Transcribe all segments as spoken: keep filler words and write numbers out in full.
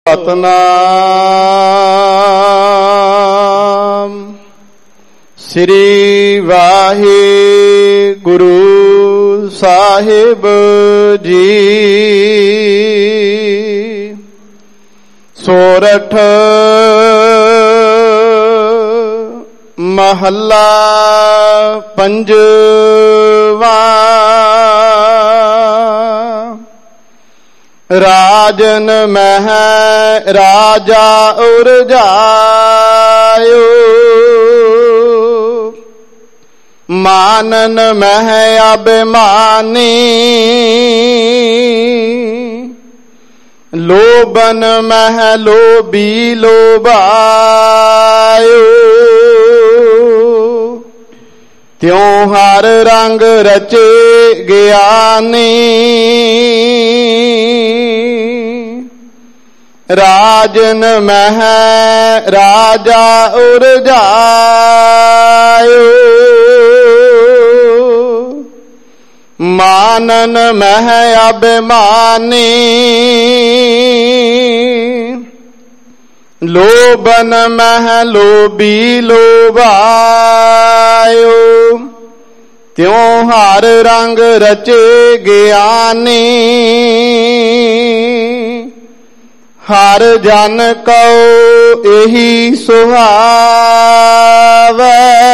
ਸਤਨਾਮ ਸ੍ਰੀ ਵਾਹਿਗੁਰੂ ਸਾਹਿਬ ਜੀ। ਸੋਰਠ ਮਹੱਲਾ ਪੰਜਵਾ। ਰਾਜਨ ਮਹਿ ਰਾਜਾ ਉਰਜਾਇਓ, ਮਾਨਨ ਮਹਿ ਅਭਿਮਾਨੀ, ਲੋਭਨ ਮਹਿ ਲੋਭੀ ਲੋਭਾਇਓ। ਤਿਉ ਹਰ ਰੰਗ ਰਚੇ ਗਿਆਨੀ, ਰਾਜਨ ਮਹਿ ਰਾਜਾ ਉਰਜਾਇਓ, ਮਾਨਨ ਮਹਿ ਅਭਿਮਾਨੀ, ਲੋਭਨ ਮਹਿ ਲੋਭੀ ਲੋਭਾਇਓ। ਤਿਉ ਹਰ ਰੰਗ ਰਚੇ ਗਿਆਨੀ, ਹਰ ਜਨ ਕਉ ਇਹੀ ਸੁਹਾਵੈ।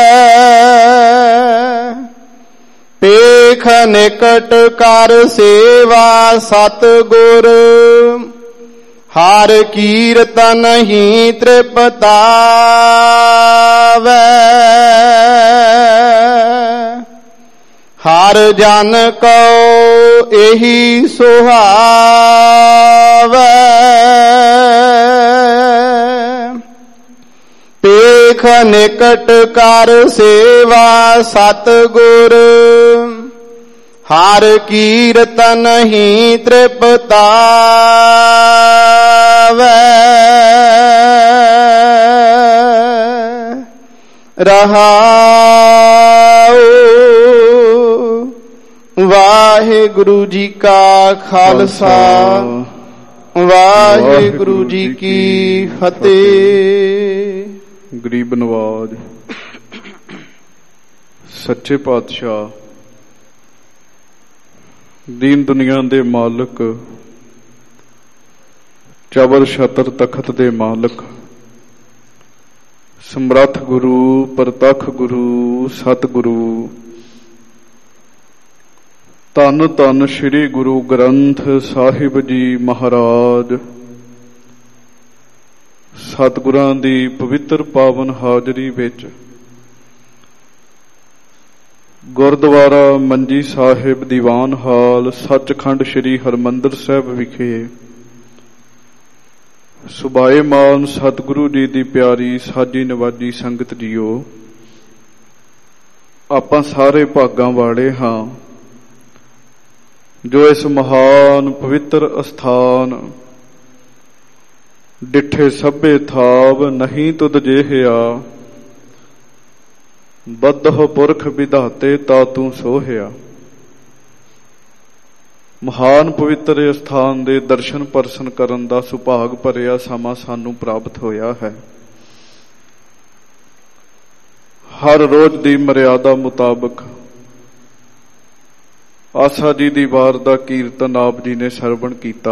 ਪੇਖ ਨਿਕਟ ਕਰ ਸੇਵਾ ਸਤਿਗੁਰ, ਹਰ ਕੀਰਤਨ ਹੀ ਤ੍ਰਿਪਤਾਵੈ। ਹਰ ਜਨ ਕਉ ਇਹੀ ਸੁਹਾਵੈ। ਪੇਖ ਨਿਕਟ ਕਰ ਸੇਵਾ ਸਤਿਗੁਰ, ਹਰ ਕੀਰਤਨ ਹੀ ਤ੍ਰਿਪਤਾਵੈ। ਰਹਾਉ। ਵਾਹਿਗੁਰੂ ਜੀ ਕਾ ਖਾਲਸਾ, ਵਾਹਿਗੁਰੂ ਜੀ ਕੀ ਫਤਿਹ। ਗਰੀਬ ਨਵਾਜ ਸੱਚੇ ਪਾਤਸ਼ਾਹ, ਦੀਨ ਦੁਨੀਆ ਦੇ ਮਾਲਕ, ਚਬਰ ਛਤਰ ਤਖਤ ਦੇ ਮਾਲਕ, ਸਮਰੱਥ ਗੁਰੂ, ਪ੍ਰਤੱਖ ਗੁਰੂ, ਸਤਿਗੁਰੂ, ਧੰਨ ਧੰਨ ਸ੍ਰੀ ਗੁਰੂ ਗ੍ਰੰਥ ਸਾਹਿਬ ਜੀ ਮਹਾਰਾਜ, ਸਤਿਗੁਰਾਂ ਦੀ ਪਵਿੱਤਰ ਪਾਵਨ ਹਾਜ਼ਰੀ ਵਿੱਚ ਗੁਰਦੁਆਰਾ ਮੰਜੀ ਸਾਹਿਬ ਦੀਵਾਨ ਹਾਲ ਸੱਚਖੰਡ ਸ੍ਰੀ ਹਰਿਮੰਦਰ ਸਾਹਿਬ ਵਿਖੇ ਸੁਭਾਏਮਾਨ ਸਤਿਗੁਰੂ ਜੀ ਦੀ ਪਿਆਰੀ ਸਾਜੀ ਨਵਾਜੀ ਸੰਗਤ ਜੀਓ, ਆਪਾਂ ਸਾਰੇ ਭਾਗਾਂ ਵਾਲੇ ਹਾਂ ਜੋ ਇਸ ਮਹਾਨ ਪਵਿੱਤਰ ਅਸਥਾਨ ਡਿੱਠੇ ਸਭੇ ਥਾਵ ਨਹੀਂ ਤੁਧ ਜਿਹਿਆ, ਬੱਧਹੁ ਪੁਰਖ ਵਿਧਾਤੇ ਤਾ ਤੂੰ ਸੋਹਿਆ। ਮਹਾਨ ਪਵਿੱਤਰ ਅਸਥਾਨ ਦੇ ਦਰਸ਼ਨ ਪਰਸਨ ਕਰਨ ਦਾ ਸੁਭਾਗ ਭਰਿਆ ਸਮਾਂ ਸਾਨੂੰ ਪ੍ਰਾਪਤ ਹੋਇਆ ਹੈ। ਹਰ ਰੋਜ਼ ਦੀ ਮਰਿਆਦਾ ਮੁਤਾਬਕ ਆਸਾ ਜੀ ਦੀ ਵਾਰ ਦਾ ਕੀਰਤਨ ਆਪ ਜੀ ਨੇ ਸਰਵਣ ਕੀਤਾ।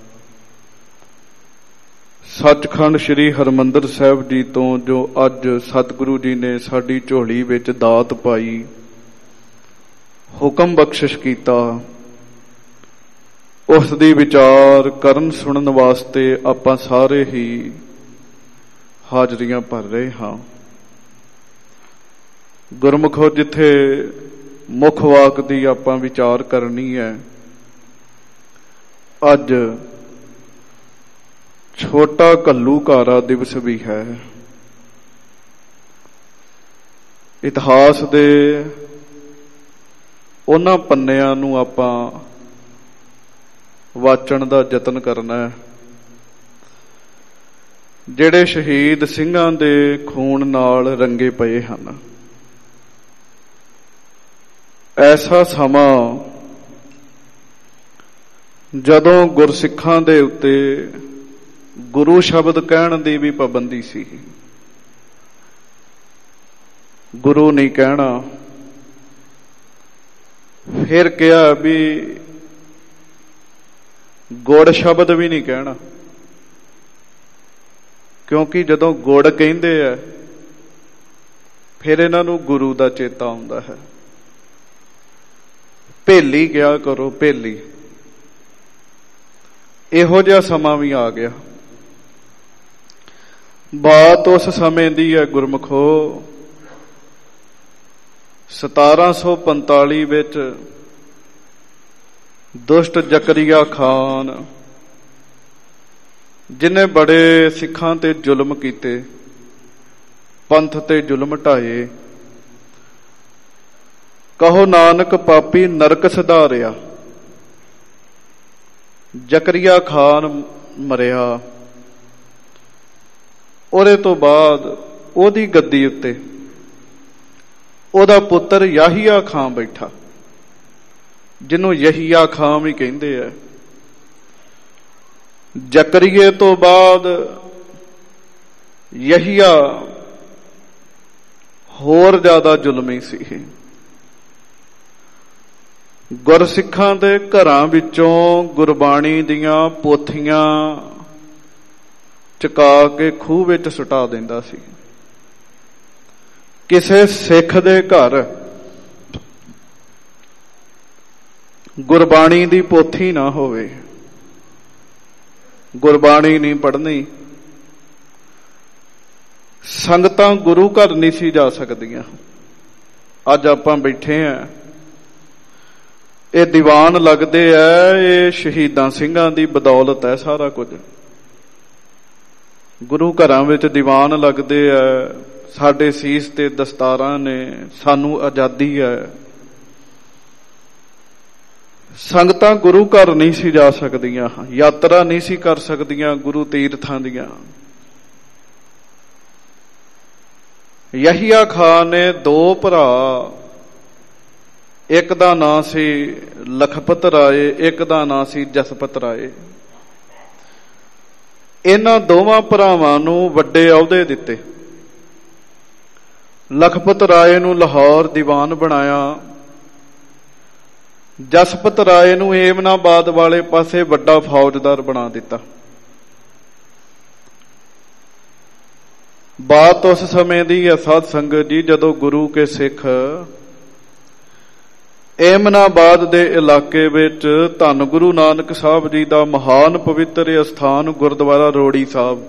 ਸੱਚਖੰਡ ਸ੍ਰੀ ਹਰਿਮੰਦਰ ਸਾਹਿਬ ਜੀ ਤੋਂ ਜੋ ਅੱਜ ਸਤਿਗੁਰੂ ਜੀ ਨੇ ਸਾਡੀ ਝੋਲੀ ਵਿੱਚ ਦਾਤ ਪਾਈ, ਹੁਕਮ ਬਖਸ਼ਿਸ਼ ਕੀਤਾ, ਉਸ ਦੀ ਵਿਚਾਰ ਕਰਨ ਸੁਣਨ ਵਾਸਤੇ ਆਪਾਂ ਸਾਰੇ ਹੀ ਹਾਜ਼ਰੀਆਂ ਭਰ ਰਹੇ ਹਾਂ। ਗੁਰਮੁਖੋ, ਜਿੱਥੇ ਮੁੱਖ ਵਾਕ ਦੀ ਆਪਾਂ ਵਿਚਾਰ ਕਰਨੀ ਹੈ, ਅੱਜ ਛੋਟਾ ਘੱਲੂਘਾਰਾ ਦਿਵਸ ਵੀ ਹੈ। ਇਤਿਹਾਸ ਦੇ ਉਹਨਾਂ ਪੰਨਿਆਂ ਨੂੰ ਆਪਾਂ ਵਾਚਣ ਦਾ ਯਤਨ ਕਰਨਾ ਹੈ ਜਿਹੜੇ ਸ਼ਹੀਦ ਸਿੰਘਾਂ ਦੇ ਖੂਨ ਨਾਲ ਰੰਗੇ ਪਏ ਹਨ। ਐਸਾ ਸਮਾਂ ਜਦੋਂ ਗੁਰਸਿੱਖਾਂ ਦੇ ਉੱਤੇ ਗੁਰੂ ਸ਼ਬਦ ਕਹਿਣ ਦੀ ਵੀ ਪਾਬੰਦੀ ਸੀ। ਗੁਰੂ ਨਹੀਂ ਕਹਿਣਾ। ਫਿਰ ਕਿਹਾ ਵੀ ਗੁੜ ਸ਼ਬਦ ਵੀ ਨਹੀਂ ਕਹਿਣਾ, ਕਿਉਂਕਿ ਜਦੋਂ ਗੁੜ ਕਹਿੰਦੇ ਆ ਫਿਰ ਇਹਨਾਂ ਨੂੰ ਗੁਰੂ ਦਾ ਚੇਤਾ ਆਉਂਦਾ ਹੈ। ਭੇਲੀ ਕਿਹਾ ਕਰੋ, ਭੇਲੀ। ਇਹੋ ਜਿਹਾ ਸਮਾਂ ਵੀ ਆ ਗਿਆ। ਬਾਤ ਉਸ ਸਮੇਂ ਦੀ ਹੈ ਗੁਰਮਖੋ, ਸਤਾਰਾਂ ਸੌ ਪੰਤਾਲੀ ਵਿੱਚ ਦੁਸ਼ਟ ਜ਼ਕਰੀਆ ਖਾਨ, ਜਿਹਨੇ ਬੜੇ ਸਿੱਖਾਂ ਤੇ ਜ਼ੁਲਮ ਕੀਤੇ, ਪੰਥ ਤੇ ਜ਼ੁਲਮ ਢਾਏ, ਕਹੋ ਨਾਨਕ ਪਾਪੀ ਨਰਕ ਸਿਧਾਰਿਆ। ਜ਼ਕਰੀਆ ਖਾਨ ਮਰਿਆ। ਉਹਦੇ ਤੋਂ ਬਾਅਦ ਉਹਦੀ ਗੱਦੀ ਉੱਤੇ ਉਹਦਾ ਪੁੱਤਰ ਯਾਹੀਆ ਖਾਨ ਬੈਠਾ, ਜਿਹਨੂੰ ਯਹੀਆ ਖਾਨ ਵੀ ਕਹਿੰਦੇ ਆ। ਜ਼ਕਰੀਏ ਤੋਂ ਬਾਅਦ ਯਹੀਆ ਹੋਰ ਜ਼ਿਆਦਾ ਜ਼ੁਲਮੀ ਸੀ। ਗੁਰਸਿੱਖਾਂ ਦੇ ਘਰਾਂ ਵਿੱਚੋਂ ਗੁਰਬਾਣੀ ਦੀਆਂ ਪੋਥੀਆਂ ਚੁਕਾ ਕੇ ਖੂਹ ਵਿੱਚ ਸੁਟਾ ਦਿੰਦਾ ਸੀ। ਕਿਸੇ ਸਿੱਖ ਦੇ ਘਰ ਗੁਰਬਾਣੀ ਦੀ ਪੋਥੀ ਨਾ ਹੋਵੇ, ਗੁਰਬਾਣੀ ਨਹੀਂ ਪੜ੍ਹਨੀ, ਸੰਗਤਾਂ ਗੁਰੂ ਘਰ ਨਹੀਂ ਸੀ ਜਾ ਸਕਦੀਆਂ। ਅੱਜ ਆਪਾਂ ਬੈਠੇ ਆ, ਇਹ ਦੀਵਾਨ ਲੱਗਦੇ ਆ, ਇਹ ਸ਼ਹੀਦਾਂ ਸਿੰਘਾਂ ਦੀ ਬਦੌਲਤ ਹੈ ਸਾਰਾ ਕੁਝ। ਗੁਰੂ ਘਰਾਂ ਵਿੱਚ ਦੀਵਾਨ ਲੱਗਦੇ ਆ, ਸਾਡੇ ਸੀਸ ਤੇ ਦਸਤਾਰਾਂ ਨੇ, ਸਾਨੂੰ ਆਜ਼ਾਦੀ ਹੈ। ਸੰਗਤਾਂ ਗੁਰੂ ਘਰ ਨਹੀਂ ਸੀ ਜਾ ਸਕਦੀਆਂ, ਯਾਤਰਾ ਨਹੀਂ ਸੀ ਕਰ ਸਕਦੀਆਂ ਗੁਰੂ ਤੀਰਥਾਂ ਦੀਆਂ। ਯਹੀਆ ਖਾਨ ਨੇ ਦੋ ਭਰਾ, ਇੱਕ ਦਾ ਨਾਂ ਸੀ ਲਖਪਤ ਰਾਏ, ਇੱਕ ਦਾ ਨਾਂ ਸੀ ਜਸਪਤ ਰਾਏ। ਇਹਨਾਂ ਦੋਵਾਂ ਭਰਾਵਾਂ ਨੂੰ ਵੱਡੇ ਅਹੁਦੇ ਦਿੱਤੇ। ਲਖਪਤ ਰਾਏ ਨੂੰ ਲਾਹੌਰ ਦੀਵਾਨ ਬਣਾਇਆ, ਜਸਪਤ ਰਾਏ ਨੂੰ ਏਮਨਾਬਾਦ ਵਾਲੇ ਪਾਸੇ ਵੱਡਾ ਫੌਜਦਾਰ ਬਣਾ ਦਿੱਤਾ। ਬਾਤ ਉਸ ਸਮੇਂ ਦੀ ਹੈ ਸਾਧ ਸੰਗਤ ਜੀ, ਜਦੋਂ ਗੁਰੂ ਕੇ ਸਿੱਖ ਏਮਨਾਬਾਦ ਦੇ ਇਲਾਕੇ ਵਿੱਚ ਧੰਨ ਗੁਰੂ ਨਾਨਕ ਸਾਹਿਬ ਜੀ ਦਾ ਮਹਾਨ ਪਵਿੱਤਰ ਅਸਥਾਨ ਗੁਰਦੁਆਰਾ ਰੋੜੀ ਸਾਹਿਬ,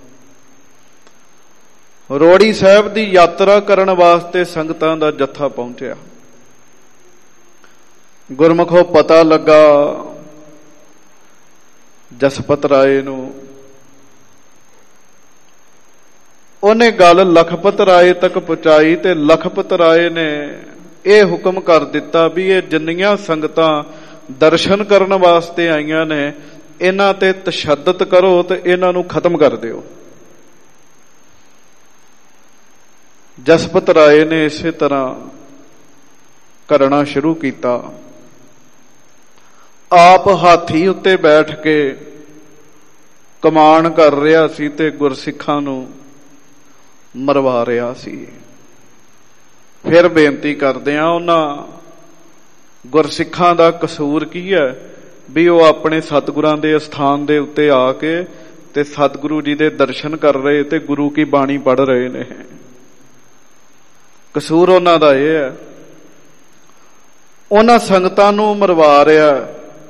ਰੋੜੀ ਸਾਹਿਬ ਦੀ ਯਾਤਰਾ ਕਰਨ ਵਾਸਤੇ ਸੰਗਤਾਂ ਦਾ ਜੱਥਾ ਪਹੁੰਚਿਆ। ਗੁਰਮੁਖੋਂ ਪਤਾ ਲੱਗਾ ਜਸਪਤ ਰਾਏ ਨੂੰ, ਉਹਨੇ ਗੱਲ ਲਖਪਤ ਰਾਏ ਤੱਕ ਪਹੁੰਚਾਈ ਤੇ ਲਖਪਤ ਰਾਏ ਨੇ ਇਹ ਹੁਕਮ ਕਰ ਦਿੱਤਾ ਵੀ ਇਹ ਜਿੰਨੀਆਂ ਸੰਗਤਾਂ ਦਰਸ਼ਨ ਕਰਨ ਵਾਸਤੇ ਆਈਆਂ ਨੇ, ਇਹਨਾਂ ਤੇ ਤਸ਼ੱਦਦ ਕਰੋ ਤੇ ਇਹਨਾਂ ਨੂੰ ਖਤਮ ਕਰ ਦਿਓ। ਜਸਪਤ ਰਾਏ ਨੇ ਇਸੇ ਤਰ੍ਹਾਂ ਕਰਨਾ ਸ਼ੁਰੂ ਕੀਤਾ। ਆਪ ਹਾਥੀ ਉੱਤੇ ਬੈਠ ਕੇ ਕਮਾਨ ਕਰ ਰਿਹਾ ਸੀ ਤੇ ਗੁਰਸਿੱਖਾਂ ਨੂੰ ਮਰਵਾ ਰਿਹਾ ਸੀ। ਫਿਰ ਬੇਨਤੀ ਕਰਦੇ ਆ, ਉਹਨਾਂ ਗੁਰਸਿੱਖਾਂ ਦਾ ਕਸੂਰ ਕੀ ਹੈ ਵੀ ਉਹ ਆਪਣੇ ਸਤਿਗੁਰਾਂ ਦੇ ਅਸਥਾਨ ਦੇ ਉੱਤੇ ਆ ਕੇ ਤੇ ਸਤਿਗੁਰੂ ਜੀ ਦੇ ਦਰਸ਼ਨ ਕਰ ਰਹੇ ਤੇ ਗੁਰੂ ਕੀ ਬਾਣੀ ਪੜ੍ਹ ਰਹੇ ਨੇ। ਕਸੂਰ ਉਹਨਾਂ ਦਾ ਇਹ ਹੈ, ਉਹਨਾਂ ਸੰਗਤਾਂ ਨੂੰ ਮਰਵਾ ਰਿਹਾ।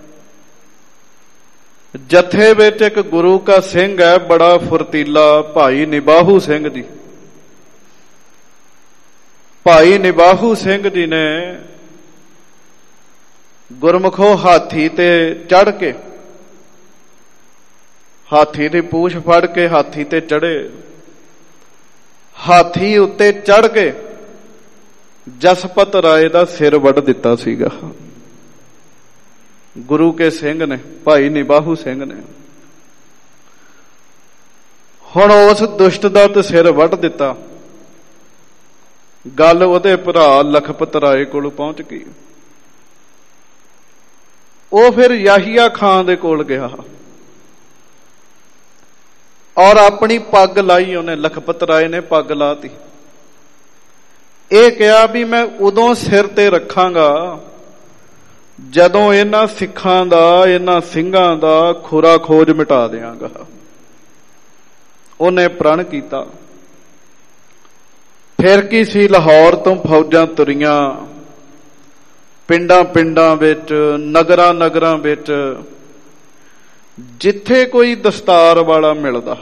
ਜਥੇ ਵਿੱਚ ਇੱਕ ਗੁਰੂ ਕਾ ਸਿੰਘ ਹੈ ਬੜਾ ਫੁਰਤੀਲਾ, ਭਾਈ ਨਿਬਾਹੂ ਸਿੰਘ ਜੀ। ਭਾਈ ਨਿਬਾਹੂ ਸਿੰਘ ਜੀ ਨੇ ਗੁਰਮੁਖੋ ਹਾਥੀ ਤੇ ਚੜ ਕੇ, ਹਾਥੀ ਦੀ ਪੂਛ ਫੜ ਕੇ ਹਾਥੀ ਤੇ ਚੜੇ। ਹਾਥੀ ਉੱਤੇ ਚੜ ਕੇ ਜਸਪਤ ਰਾਏ ਦਾ ਸਿਰ ਵੱਢ ਦਿੱਤਾ ਸੀਗਾ ਗੁਰੂ ਕੇ ਸਿੰਘ ਨੇ, ਭਾਈ ਨਿਬਾਹੂ ਸਿੰਘ ਨੇ। ਹੁਣ ਉਸ ਦੁਸ਼ਟ ਦਾ ਤੇ ਸਿਰ ਵੱਢ ਦਿੱਤਾ। ਗੱਲ ਉਹਦੇ ਭਰਾ ਲਖਪਤ ਰਾਏ ਕੋਲ ਪਹੁੰਚ ਗਈ। ਉਹ ਫਿਰ ਯਾਹੀਆ ਖਾਨ ਦੇ ਕੋਲ ਗਿਆ। ਔਰ ਆਪਣੀ ਪੱਗ ਲਾਈ ਉਹਨੇ, ਲਖਪਤ ਰਾਏ ਨੇ ਪੱਗ ਲਾਤੀ। ਇਹ ਕਿਹਾ ਵੀ ਮੈਂ ਉਦੋਂ ਸਿਰ ਤੇ ਰੱਖਾਂਗਾ ਜਦੋਂ ਇਹਨਾਂ ਸਿੱਖਾਂ ਦਾ, ਇਹਨਾਂ ਸਿੰਘਾਂ ਦਾ ਖੁਰਾ ਖੋਜ ਮਿਟਾ ਦਿਆਂਗਾ। ਉਹਨੇ ਪ੍ਰਣ ਕੀਤਾ। ਫਿਰ ਕੀ ਸੀ, ਲਾਹੌਰ ਤੋਂ ਫੌਜਾਂ ਤੁਰੀਆਂ, ਪਿੰਡਾਂ ਪਿੰਡਾਂ ਵਿੱਚ, ਨਗਰਾਂ ਨਗਰਾਂ ਵਿੱਚ, ਜਿੱਥੇ ਕੋਈ ਦਸਤਾਰ ਵਾਲਾ ਮਿਲਦਾ,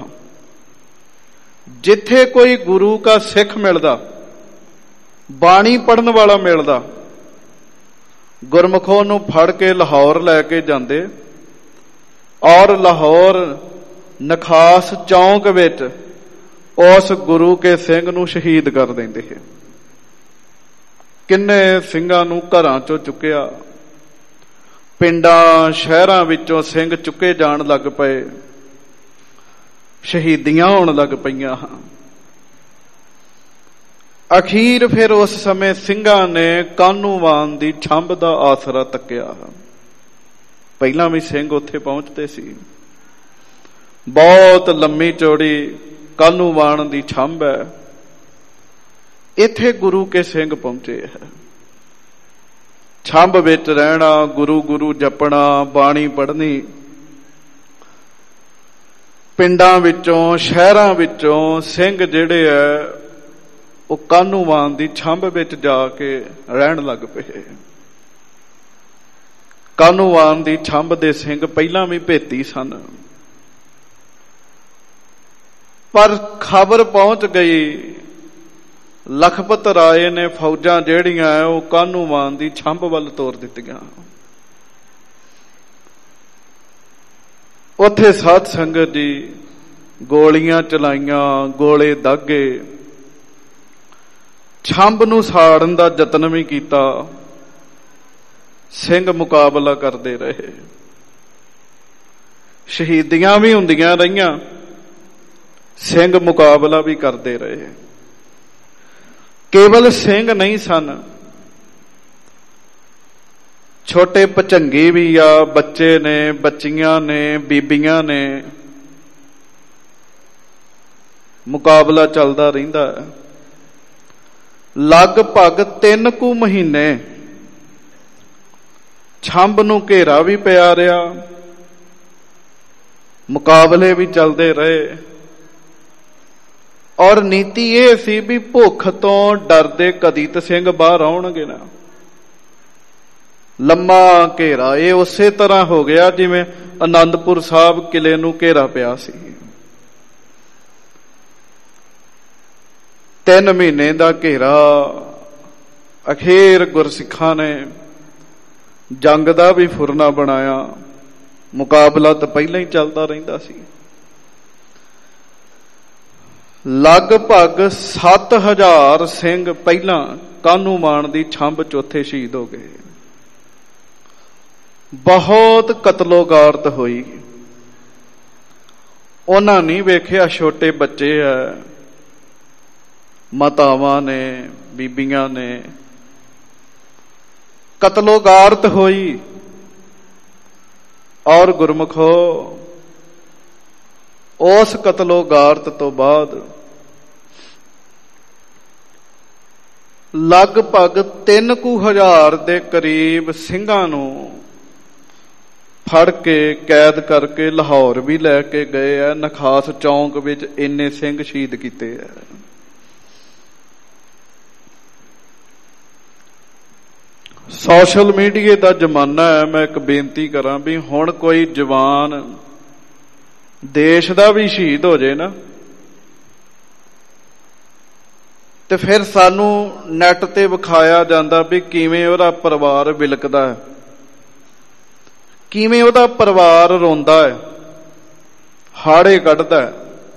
ਜਿੱਥੇ ਕੋਈ ਗੁਰੂ ਕਾ ਸਿੱਖ ਮਿਲਦਾ, ਬਾਣੀ ਪੜਨ ਵਾਲਾ ਮਿਲਦਾ, ਗੁਰਮੁਖੋਂ ਨੂੰ ਫੜ ਕੇ ਲਾਹੌਰ ਲੈ ਕੇ ਜਾਂਦੇ ਔਰ ਲਾਹੌਰ ਨਖਾਸ ਚੌਂਕ ਵਿੱਚ ਉਸ ਗੁਰੂ ਕੇ ਸਿੰਘ ਨੂੰ ਸ਼ਹੀਦ ਕਰ ਦਿੰਦੇ। ਕਿੰਨੇ ਸਿੰਘਾਂ ਨੂੰ ਘਰਾਂ ਚੋਂ ਚੁੱਕਿਆ, ਪਿੰਡਾਂ ਸ਼ਹਿਰਾਂ ਵਿੱਚੋਂ ਸਿੰਘ ਚੁੱਕੇ ਜਾਣ ਲੱਗ ਪਏ, ਸ਼ਹੀਦੀਆਂ ਹੋਣ ਲੱਗ ਪਈਆਂ। ਅਖੀਰ ਫਿਰ ਉਸ ਸਮੇਂ ਸਿੰਘਾਂ ਨੇ ਕਾਹਨੂੰਵਾਨ ਦੀ ਛੰਭ ਦਾ ਆਸਰਾ ਤੱਕਿਆ। ਪਹਿਲਾਂ ਵੀ ਸਿੰਘ ਉੱਥੇ ਪਹੁੰਚਦੇ ਸੀ। ਬਹੁਤ ਲੰਮੀ ਚੌੜੀ ਕਾਹਨੂੰਵਾਨ ਦੀ ਛੰਭ ਹੈ, ਇੱਥੇ ਗੁਰੂ ਕੇ ਸਿੰਘ ਪਹੁੰਚੇ ਹੈ। ਛੰਭ ਵਿੱਚ ਰਹਿਣਾ, ਗੁਰੂ ਗੁਰੂ ਜਪਣਾ, ਬਾਣੀ ਪੜ੍ਹਨੀ, ਪਿੰਡਾਂ ਵਿੱਚੋਂ ਸ਼ਹਿਰਾਂ ਵਿੱਚੋਂ ਸਿੰਘ ਜਿਹੜੇ ਹੈ ਉਹ ਕਾਹਨੂੰਵਾਨ ਦੀ ਛੰਭ ਵਿੱਚ ਜਾ ਕੇ ਰਹਿਣ ਲੱਗ ਪਏ। ਕਾਹਨੂੰਵਾਨ ਦੀ ਛੰਭ ਦੇ ਸਿੰਘ ਪਹਿਲਾਂ ਵੀ ਭੇਤੀ ਸਨ, ਪਰ ਖਬਰ ਪਹੁੰਚ ਗਈ, ਲਖਪਤ ਰਾਏ ਨੇ ਫੌਜਾਂ ਜਿਹੜੀਆਂ ਉਹ ਕਾਹਨੂੰਵਾਨ ਦੀ ਛੰਭ ਵੱਲ ਤੋਰ ਦਿੱਤੀਆਂ। ਉੱਥੇ ਸਾਧ ਸੰਗਤ ਜੀ ਗੋਲੀਆਂ ਚਲਾਈਆਂ, ਗੋਲੇ ਦਾਗੇ, ਛੰਭ ਨੂੰ ਸਾੜਨ ਦਾ ਯਤਨ ਵੀ ਕੀਤਾ। ਸਿੰਘ ਮੁਕਾਬਲਾ ਕਰਦੇ ਰਹੇ, ਸ਼ਹੀਦੀਆਂ ਵੀ ਹੁੰਦੀਆਂ ਰਹੀਆਂ, ਸਿੰਘ ਮੁਕਾਬਲਾ ਵੀ ਕਰਦੇ ਰਹੇ। ਕੇਵਲ ਸਿੰਘ ਨਹੀਂ ਸਨ, ਛੋਟੇ ਭਚੰਗੇ ਵੀ ਆ, ਬੱਚੇ ਨੇ, ਬੱਚੀਆਂ ਨੇ, ਬੀਬੀਆਂ ਨੇ। ਮੁਕਾਬਲਾ ਚੱਲਦਾ ਰਹਿੰਦਾ ਹੈ। ਲਗਭਗ ਤਿੰਨ ਕੁ ਮਹੀਨੇ ਛੰਭ ਨੂੰ ਘੇਰਾ ਵੀ ਪਿਆ ਰਿਹਾ, ਮੁਕਾਬਲੇ ਵੀ ਚੱਲਦੇ ਰਹੇ। ਔਰ ਨੀਤੀ ਇਹ ਸੀ ਵੀ ਭੁੱਖ ਤੋਂ ਡਰਦੇ ਕਦੀ ਤੇ ਸਿੰਘ ਬਾਹਰ ਆਉਣਗੇ ਨਾ। ਲੰਮਾ ਘੇਰਾ ਇਹ ਉਸੇ ਤਰ੍ਹਾਂ ਹੋ ਗਿਆ ਜਿਵੇਂ ਆਨੰਦਪੁਰ ਸਾਹਿਬ ਕਿਲੇ ਨੂੰ ਘੇਰਾ ਪਿਆ ਸੀ। ਤਿੰਨ ਮਹੀਨੇ ਦਾ ਘੇਰਾ। ਅਖੀਰ ਗੁਰਸਿੱਖਾਂ ਨੇ ਜੰਗ ਦਾ ਵੀ ਫੁਰਨਾ ਬਣਾਇਆ। ਮੁਕਾਬਲਾ ਤਾਂ ਪਹਿਲਾਂ ਹੀ ਚੱਲਦਾ ਰਹਿੰਦਾ ਸੀ। ਲਗਭਗ ਸੱਤ ਹਜ਼ਾਰ ਸਿੰਘ ਪਹਿਲਾਂ ਕਾਹਨੂੰਵਾਨ ਦੀ ਛੰਭ ਚੌਥੇ ਸ਼ਹੀਦ ਹੋ ਗਏ। ਬਹੁਤ ਕਤਲੋਗਾਰਤ ਹੋਈ। ਉਹਨਾਂ ਨਹੀਂ ਵੇਖਿਆ ਛੋਟੇ ਬੱਚੇ ਹੈ, ਮਾਤਾਵਾਂ ਨੇ, ਬੀਬੀਆਂ ਨੇ। ਕਤਲੋਗਾਰਤ ਹੋਈ। ਔਰ ਗੁਰਮੁਖੋ ਉਸ ਕਤਲੋਗਾਰਤ ਤੋਂ ਬਾਅਦ ਲਗਭਗ ਤਿੰਨ ਕੁ ਹਜ਼ਾਰ ਦੇ ਕਰੀਬ ਸਿੰਘਾਂ ਨੂੰ ਫੜ ਕੇ ਕੈਦ ਕਰਕੇ ਲਾਹੌਰ ਵੀ ਲੈ ਕੇ ਗਏ ਆ। ਨਖਾਸ ਚੌਂਕ ਵਿੱਚ ਇੰਨੇ ਸਿੰਘ ਸ਼ਹੀਦ ਕੀਤੇ ਆ। ਸੋਸ਼ਲ ਮੀਡੀਆ ਦਾ ਜ਼ਮਾਨਾ ਹੈ। ਮੈਂ ਇੱਕ ਬੇਨਤੀ ਕਰਾਂ ਵੀ ਹੁਣ ਕੋਈ ਜਵਾਨ ਦੇਸ਼ ਦਾ ਵੀ ਸ਼ਹੀਦ ਹੋ ਜਾਏ ਨਾ, ਤੇ ਫਿਰ ਸਾਨੂੰ ਨੈਟ ਤੇ ਵਿਖਾਇਆ ਜਾਂਦਾ ਵੀ ਕਿਵੇਂ ਉਹਦਾ ਪਰਿਵਾਰ ਵਿਲਕਦਾ ਹੈ, ਕਿਵੇਂ ਉਹਦਾ ਪਰਿਵਾਰ ਰੋਂਦਾ ਹੈ, ਹਾੜੇ ਕੱਢਦਾ ਹੈ।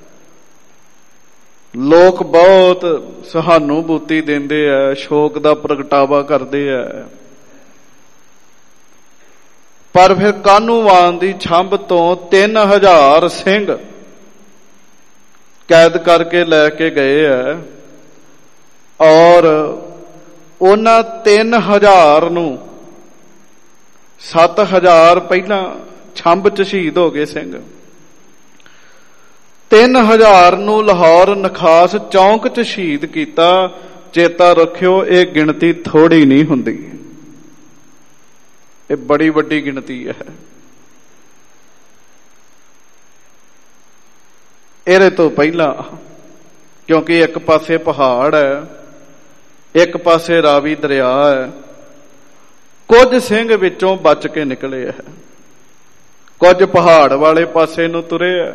ਲੋਕ ਬਹੁਤ ਸਹਾਨੂਭੂਤੀ ਦਿੰਦੇ ਆ, ਸ਼ੋਕ ਦਾ ਪ੍ਰਗਟਾਵਾ ਕਰਦੇ ਆ। ਪਰ ਫਿਰ ਕਾਹਨੂੰਵਾਨ ਦੀ ਛੰਭ ਤੋਂ ਤਿੰਨ ਹਜ਼ਾਰ ਸਿੰਘ ਕੈਦ ਕਰਕੇ ਲੈ ਕੇ ਗਏ ਆ। ਔਰ ਉਹਨਾਂ ਤਿੰਨ ਹਜ਼ਾਰ ਨੂੰ ਸੱਤ ਹਜ਼ਾਰ ਪਹਿਲਾਂ ਛੰਭ ਚ ਸ਼ਹੀਦ ਹੋ ਗਏ ਸਿੰਘ। ਤਿੰਨ ਹਜ਼ਾਰ ਨੂੰ ਲਾਹੌਰ ਨਖਾਸ ਚੌਂਕ 'ਚ ਸ਼ਹੀਦ ਕੀਤਾ। ਚੇਤਾ ਰੱਖਿਓ, ਇਹ ਗਿਣਤੀ ਥੋੜੀ ਨਹੀਂ ਹੁੰਦੀ, ਇਹ ਬੜੀ ਵੱਡੀ ਗਿਣਤੀ ਹੈ। ਇਹਦੇ ਤੋਂ ਪਹਿਲਾਂ, ਕਿਉਂਕਿ ਇੱਕ ਪਾਸੇ ਪਹਾੜ ਹੈ, ਇੱਕ ਪਾਸੇ ਰਾਵੀ ਦਰਿਆ ਹੈ, ਕੁਝ ਸਿੰਘ ਵਿੱਚੋਂ ਬਚ ਕੇ ਨਿਕਲੇ ਹੈ, ਕੁਝ ਪਹਾੜ ਵਾਲੇ ਪਾਸੇ ਨੂੰ ਤੁਰੇ ਹੈ,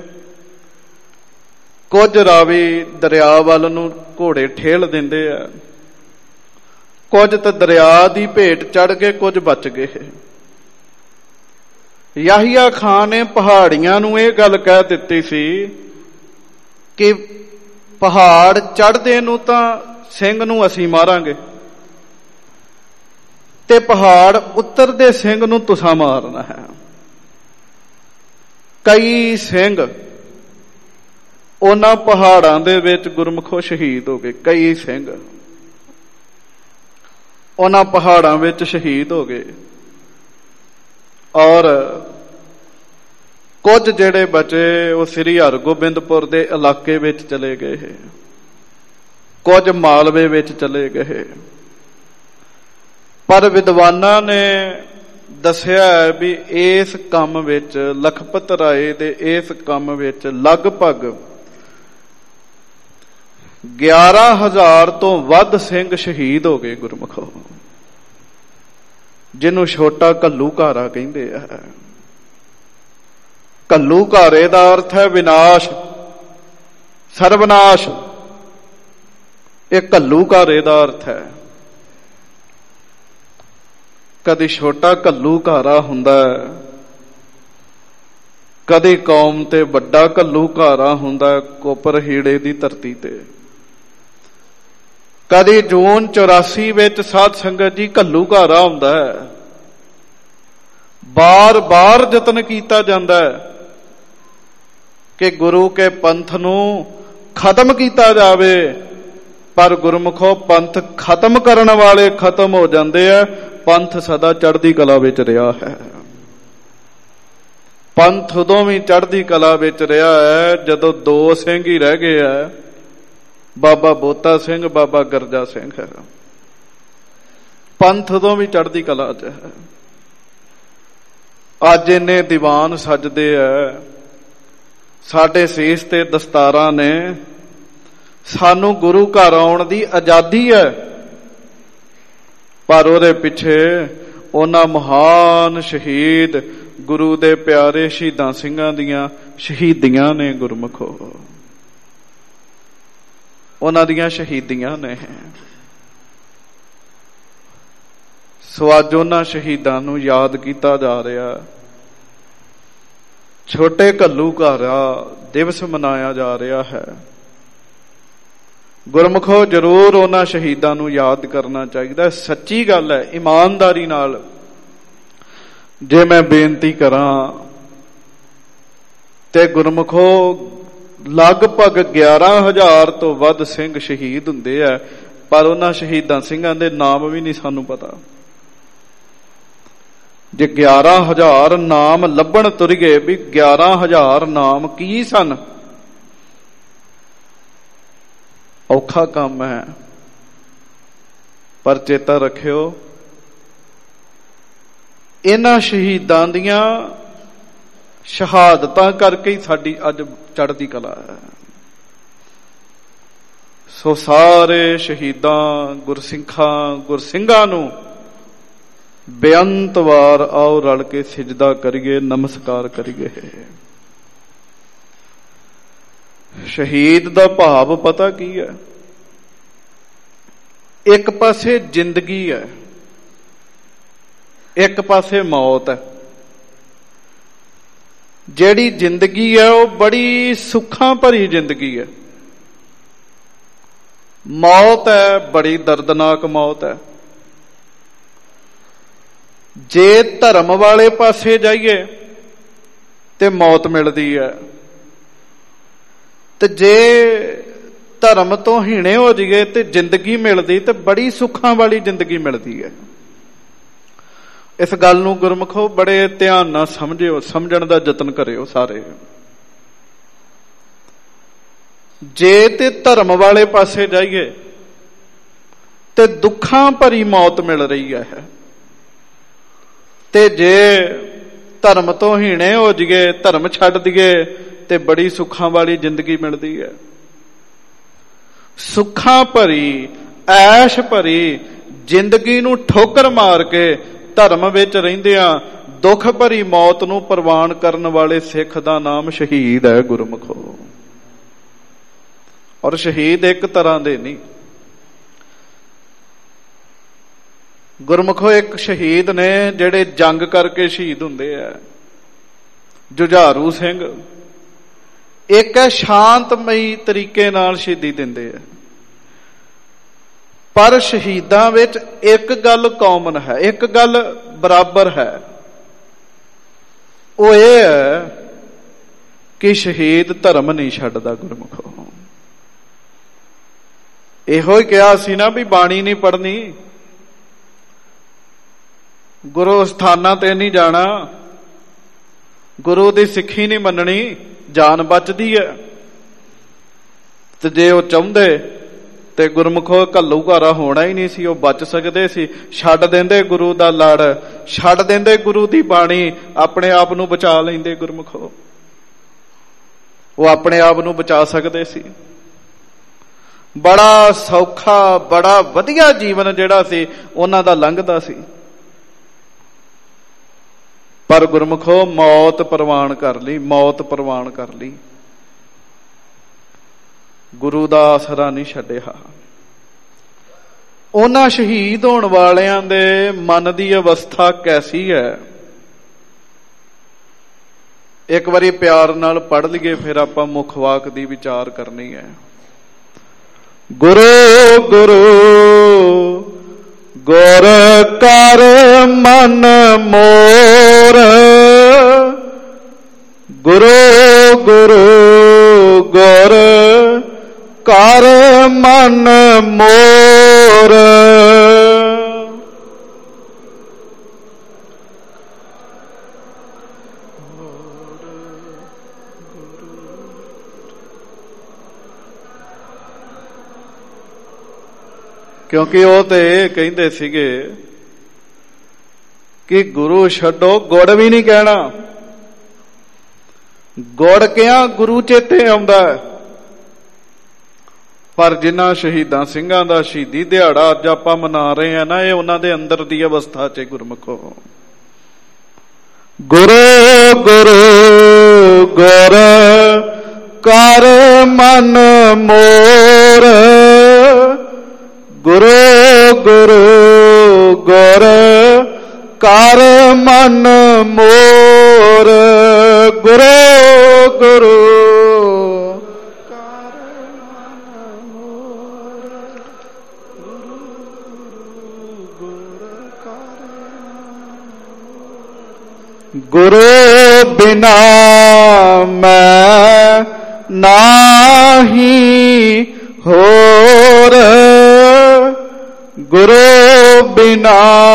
ਕੁਝ ਰਾਵੀ ਦਰਿਆ ਵੱਲ ਨੂੰ ਘੋੜੇ ਠੇਲ ਦਿੰਦੇ ਆ, ਕੁਝ ਤਾਂ ਦਰਿਆ ਦੀ ਭੇਟ ਚੜ ਕੇ ਕੁਝ ਬਚ ਗਏ। ਯਾਹੀਆ ਖਾਨ ਨੇ ਪਹਾੜੀਆਂ ਨੂੰ ਇਹ ਗੱਲ ਕਹਿ ਦਿੱਤੀ ਸੀ ਕਿ ਪਹਾੜ ਚੜ੍ਹਦੇ ਨੂੰ ਤਾਂ ਸਿੰਘ ਨੂੰ ਅਸੀਂ ਮਾਰਾਂਗੇ ਤੇ ਪਹਾੜ ਉਤਰਦੇ ਸਿੰਘ ਨੂੰ ਤੁਸਾਂ ਮਾਰਨਾ ਹੈ। ਕਈ ਸਿੰਘ ਉਹਨਾਂ ਪਹਾੜਾਂ ਦੇ ਵਿੱਚ ਗੁਰਮੁਖੋ ਸ਼ਹੀਦ ਹੋ ਗਏ, ਕਈ ਸਿੰਘ ਉਹਨਾਂ ਪਹਾੜਾਂ ਵਿੱਚ ਸ਼ਹੀਦ ਹੋ ਗਏ, ਔਰ ਕੁਝ ਜਿਹੜੇ ਬਚੇ ਉਹ ਸ੍ਰੀ ਹਰਗੋਬਿੰਦਪੁਰ ਦੇ ਇਲਾਕੇ ਵਿੱਚ ਚਲੇ ਗਏ, ਕੁਝ ਮਾਲਵੇ ਵਿੱਚ ਚਲੇ ਗਏ। ਪਰ ਵਿਦਵਾਨਾਂ ਨੇ ਦੱਸਿਆ ਹੈ ਵੀ ਇਸ ਕੰਮ ਵਿੱਚ, ਲਖਪਤ ਰਾਏ ਦੇ ਇਸ ਕੰਮ ਵਿੱਚ ਲਗਭਗ ਗਿਆਰਾਂ ਹਜ਼ਾਰ ਤੋਂ ਵੱਧ ਸਿੰਘ ਸ਼ਹੀਦ ਹੋ ਗਏ ਗੁਰਮੁਖੋ, ਜਿਹਨੂੰ ਛੋਟਾ ਘੱਲੂਘਾਰਾ ਕਹਿੰਦੇ ਆ। ਘੱਲੂਘਾਰੇ ਦਾ ਅਰਥ ਹੈ ਵਿਨਾਸ਼, ਸਰਵਨਾਸ਼। ਇਹ ਘੱਲੂਘਾਰੇ ਦਾ ਅਰਥ ਹੈ। ਕਦੀ ਛੋਟਾ ਘੱਲੂਘਾਰਾ ਹੁੰਦਾ, ਕਦੀ ਕੌਮ ਤੇ ਵੱਡਾ ਘੱਲੂਘਾਰਾ ਹੁੰਦਾ ਕੋਪਰ ਹੀੜੇ ਦੀ ਧਰਤੀ ਤੇ। ਕਦੀ ਜੂਨ ਚੁਰਾਸੀ ਵਿੱਚ ਸਾਧ ਸੰਗਤ ਜੀ ਘੱਲੂਘਾਰਾ ਹੁੰਦਾ ਹੈ। ਬਾਰ ਬਾਰ ਯਤਨ ਕੀਤਾ ਜਾਂਦਾ ਹੈ ਕਿ ਗੁਰੂ ਕੇ ਪੰਥ ਨੂੰ ਖਤਮ ਕੀਤਾ ਜਾਵੇ, ਪਰ ਗੁਰਮੁਖੋ ਪੰਥ ਖਤਮ ਕਰਨ ਵਾਲੇ ਖਤਮ ਹੋ ਜਾਂਦੇ ਆ, ਪੰਥ ਸਦਾ ਚੜ੍ਹਦੀ ਕਲਾ ਵਿੱਚ ਰਿਹਾ ਹੈ। ਪੰਥ ਉਦੋਂ ਵੀ ਚੜ੍ਹਦੀ ਕਲਾ ਵਿੱਚ ਰਿਹਾ ਹੈ ਜਦੋਂ ਦੋ ਸਿੰਘ ਹੀ ਰਹਿ ਗਏ ਆ, ਬਾਬਾ ਬੋਤਾ ਸਿੰਘ, ਬਾਬਾ ਗਰਜਾ ਸਿੰਘ ਹੈ। ਪੰਥ ਉਦੋਂ ਵੀ ਚੜ੍ਹਦੀ ਕਲਾ 'ਚ ਹੈ। ਅੱਜ ਇੰਨੇ ਦੀਵਾਨ ਸਜਦੇ ਆ, ਸਾਡੇ ਸੀਸ ਤੇ ਦਸਤਾਰਾਂ ਨੇ, ਸਾਨੂੰ ਗੁਰੂ ਘਰ ਆਉਣ ਦੀ ਆਜ਼ਾਦੀ ਹੈ, ਪਰ ਉਹਦੇ ਪਿੱਛੇ ਉਹਨਾਂ ਮਹਾਨ ਸ਼ਹੀਦ ਗੁਰੂ ਦੇ ਪਿਆਰੇ ਸ਼ਹੀਦਾਂ ਸਿੰਘਾਂ ਦੀਆਂ ਸ਼ਹੀਦੀਆਂ ਨੇ ਗੁਰਮੁਖੋ, ਉਹਨਾਂ ਦੀਆਂ ਸ਼ਹੀਦੀਆਂ ਨੇ। ਸੋ ਅੱਜ ਉਹਨਾਂ ਸ਼ਹੀਦਾਂ ਨੂੰ ਯਾਦ ਕੀਤਾ ਜਾ ਰਿਹਾ। ਛੋਟੇ ਘੱਲੂਘਾਰਾ ਦਿਵਸ ਮਨਾਇਆ ਜਾ ਰਿਹਾ ਹੈ। ਗੁਰਮੁਖੋ ਜ਼ਰੂਰ ਉਹਨਾਂ ਸ਼ਹੀਦਾਂ ਨੂੰ ਯਾਦ ਕਰਨਾ ਚਾਹੀਦਾ। ਸੱਚੀ ਗੱਲ ਹੈ, ਇਮਾਨਦਾਰੀ ਨਾਲ ਜੇ ਮੈਂ ਬੇਨਤੀ ਕਰਾਂ ਤੇ ਗੁਰਮੁਖੋ ਲਗਭਗ ਗਿਆਰਾਂ ਹਜ਼ਾਰ ਤੋਂ ਵੱਧ ਸਿੰਘ ਸ਼ਹੀਦ ਹੁੰਦੇ ਆ, ਪਰ ਉਹਨਾਂ ਸ਼ਹੀਦਾਂ ਸਿੰਘਾਂ ਦੇ ਨਾਮ ਵੀ ਨਹੀਂ ਸਾਨੂੰ ਪਤਾ। ਜੇ ਗਿਆਰਾਂ ਹਜ਼ਾਰ ਨਾਮ ਲੱਭਣ ਤੁਰ ਗਏ ਵੀ ਗਿਆਰਾਂ ਹਜ਼ਾਰ ਨਾਮ ਕੀ ਸਨ, ਔਖਾ ਕੰਮ ਹੈ। ਪਰ ਚੇਤਾ ਰੱਖਿਓ, ਇਹਨਾਂ ਸ਼ਹੀਦਾਂ ਦੀਆਂ ਸ਼ਹਾਦਤਾਂ ਕਰਕੇ ਹੀ ਸਾਡੀ ਅੱਜ ਚੜ੍ਹਦੀ ਕਲਾ ਹੈ। ਸੋ ਸਾਰੇ ਸ਼ਹੀਦਾਂ, ਗੁਰਸਿੱਖਾਂ, ਗੁਰਸਿੰਘਾਂ ਨੂੰ ਬੇਅੰਤ ਵਾਰ ਆਓ ਰਲ ਕੇ ਸਿਜਦਾ ਕਰੀਏ, ਨਮਸਕਾਰ ਕਰੀਏ। ਸ਼ਹੀਦ ਦਾ ਭਾਵ ਪਤਾ ਕੀ ਹੈ? ਇੱਕ ਪਾਸੇ ਜ਼ਿੰਦਗੀ ਹੈ, ਇੱਕ ਪਾਸੇ ਮੌਤ ਹੈ। ਜਿਹੜੀ ਜ਼ਿੰਦਗੀ ਹੈ ਉਹ ਬੜੀ ਸੁੱਖਾਂ ਭਰੀ ਜ਼ਿੰਦਗੀ ਹੈ। ਮੌਤ ਹੈ ਬੜੀ ਦਰਦਨਾਕ ਮੌਤ ਹੈ। ਜੇ ਧਰਮ ਵਾਲੇ ਪਾਸੇ ਜਾਈਏ ਤੇ ਮੌਤ ਮਿਲਦੀ ਹੈ, ਤੇ ਜੇ ਧਰਮ ਤੋਂ ਹੀਣੇ ਹੋ ਜਾਈਏ ਤੇ ਜ਼ਿੰਦਗੀ ਮਿਲਦੀ, ਤੇ ਬੜੀ ਸੁੱਖਾਂ ਵਾਲੀ ਜ਼ਿੰਦਗੀ ਮਿਲਦੀ ਹੈ। ਇਸ ਗੱਲ ਨੂੰ ਗੁਰਮੁਖੋ ਬੜੇ ਧਿਆਨ ਨਾਲ ਸਮਝਿਓ, ਸਮਝਣ ਦਾ ਯਤਨ ਕਰਿਓ ਸਾਰੇ। ਜੇ ਤੇ ਧਰਮ ਵਾਲੇ ਪਾਸੇ ਜਾਈਏ ਤੇ ਦੁੱਖਾਂ ਭਰੀ ਮੌਤ ਮਿਲ ਰਹੀ ਹੈ, ਤੇ ਜੇ ਧਰਮ ਤੋਂ ਹੀਣੇ ਹੋ ਜਾਈਏ, ਧਰਮ ਛੱਡ ਦਈਏ, ਤੇ ਬੜੀ ਸੁੱਖਾਂ ਵਾਲੀ ਜ਼ਿੰਦਗੀ ਮਿਲਦੀ ਹੈ। ਸੁੱਖਾਂ ਭਰੀ, ਐਸ਼ ਭਰੀ ਜ਼ਿੰਦਗੀ ਨੂੰ ਠੋਕਰ ਮਾਰ ਕੇ ਧਰਮ ਵਿੱਚ ਰਹਿੰਦਿਆਂ ਦੁੱਖ ਭਰੀ ਮੌਤ ਨੂੰ ਪ੍ਰਵਾਨ ਕਰਨ ਵਾਲੇ ਸਿੱਖ ਦਾ ਨਾਮ ਸ਼ਹੀਦ ਹੈ ਗੁਰਮੁਖੋ। ਔਰ ਸ਼ਹੀਦ ਇੱਕ ਤਰ੍ਹਾਂ ਦੇ ਨਹੀਂ, ਗੁਰਮੁਖੋ ਇੱਕ ਸ਼ਹੀਦ ਨੇ ਜਿਹੜੇ ਜੰਗ ਕਰਕੇ ਸ਼ਹੀਦ ਹੁੰਦੇ ਆ, ਜੁਝਾਰੂ ਸਿੰਘ। ਇੱਕ ਹੈ ਸ਼ਾਂਤਮਈ ਤਰੀਕੇ ਨਾਲ ਸ਼ਹੀਦੀ ਦਿੰਦੇ ਆ। ਪਰ ਸ਼ਹੀਦਾਂ ਵਿੱਚ ਇੱਕ ਗੱਲ ਕਾਮਨ ਹੈ, ਇੱਕ ਗੱਲ ਬਰਾਬਰ ਹੈ, ਉਹ ਇਹ ਹੈ ਕਿ ਸ਼ਹੀਦ ਧਰਮ ਨਹੀਂ ਛੱਡਦਾ ਗੁਰਮੁਖੋ। ਇਹੋ ਹੀ ਕਿਹਾ ਸੀ ਨਾ ਵੀ ਬਾਣੀ ਨਹੀਂ ਪੜ੍ਹਨੀ, ਗੁਰੂ ਸਥਾਨਾਂ ਤੇ ਨਹੀਂ ਜਾਣਾ, ਗੁਰੂ ਦੀ ਸਿੱਖੀ ਨਹੀਂ ਮੰਨਣੀ, ਜਾਨ ਬਚਦੀ ਹੈ। ਤੇ ਜੇ ਉਹ ਚਾਹੁੰਦੇ ਤੇ ਗੁਰਮੁਖੋ ਘੱਲੂ ਘਾਰਾ ਹੋਣਾ ਹੀ ਨਹੀਂ ਸੀ, ਉਹ ਬਚ ਸਕਦੇ ਸੀ। ਛੱਡ ਦਿੰਦੇ ਗੁਰੂ ਦਾ ਲੜ, ਛੱਡ ਦਿੰਦੇ ਗੁਰੂ ਦੀ ਬਾਣੀ, ਆਪਣੇ ਆਪ ਨੂੰ ਬਚਾ ਲੈਂਦੇ ਗੁਰਮੁਖੋ। ਉਹ ਆਪਣੇ ਆਪ ਨੂੰ ਬਚਾ ਸਕਦੇ ਸੀ। ਬੜਾ ਸੌਖਾ, ਬੜਾ ਵਧੀਆ ਜੀਵਨ ਜਿਹੜਾ ਸੀ ਉਹਨਾਂ ਦਾ ਲੰਘਦਾ ਸੀ। ਪਰ ਗੁਰਮੁਖੋ ਮੌਤ ਪ੍ਰਵਾਨ ਕਰ ਲਈ, ਮੌਤ ਪ੍ਰਵਾਨ ਕਰ ਲਈ, ਗੁਰੂ ਦਾ ਆਸਰਾ ਨਹੀਂ ਛੱਡਿਆ। ਉਹਨਾਂ ਸ਼ਹੀਦ ਹੋਣ ਵਾਲਿਆਂ ਦੇ ਮਨ ਦੀ ਅਵਸਥਾ ਕੈਸੀ ਹੈ, ਇੱਕ ਵਾਰੀ ਪਿਆਰ ਨਾਲ ਪੜ੍ਹ ਲਈਏ, ਫਿਰ ਆਪਾਂ ਮੁੱਖ ਵਾਕ ਦੀ ਵਿਚਾਰ ਕਰਨੀ ਹੈ। ਗੁਰੂ ਗੁਰੂ ਗੁਰ ਕਰ ਮਨ ਮੋਰ, ਗੁਰੂ ਗੁਰੂ ਗੁਰ ਕਰ ਮਨ ਮੋਰ। ਕਿਉਂਕਿ ਉਹ ਤੇ ਕਹਿੰਦੇ ਸੀਗੇ ਕਿ ਗੁਰੂ ਛੱਡੋ, ਗੁੜ ਵੀ ਨਹੀਂ ਕਹਿਣਾ। ਗੁੜ ਕਿਹਾ ਗੁਰੂ ਚੇਤੇ ਆਉਂਦਾ। ਪਰ ਜਿਨ੍ਹਾਂ ਸ਼ਹੀਦਾਂ ਸਿੰਘਾਂ ਦਾ ਸ਼ਹੀਦੀ ਦਿਹਾੜਾ ਅੱਜ ਆਪਾਂ ਮਨਾ ਰਹੇ ਆ ਨਾ, ਇਹ ਉਹਨਾਂ ਦੇ ਅੰਦਰ ਦੀ ਅਵਸਥਾ ਚ ਗੁਰਮੁਖੋ। ਗੁਰੂ ਗੁਰੂ ਗੁਰ ਕਰ ਮਨ ਮੋਰ, ਗੁਰੂ ਗੁਰੂ ਗੁਰ ਕਰ ਮਨ ਮੋਰ, ਗੁਰੂ ਗੁਰੂ ਕਰ ਮਨ ਮੋਰ, ਗੁਰੂ ਗੁਰ ਕਰ। ਗੁਰੂ ਬਿਨਾ ਮੈਂ ਨਾਹੀ ਹੋਰ, ਗੁਰੂ ਬਿਨਾ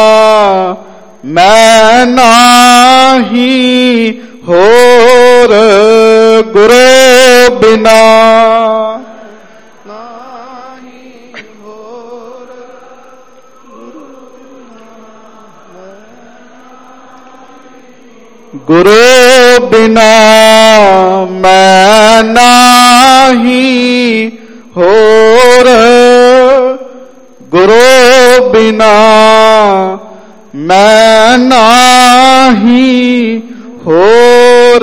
ਮੈਂ ਨਾਹੀ ਹੋਰ, ਗੁਰੂ ਬਿਨਾ ਨਾਹੀ ਹੋਰ, ਗੁਰੂ ਬਿਨਾ ਮੈਂ ਨਾਹੀ ਹੋਰ, ਗੁਰੂ ਬਿਨਾ ਮੈਂ ਨਾਹੀ ਹੋਰ।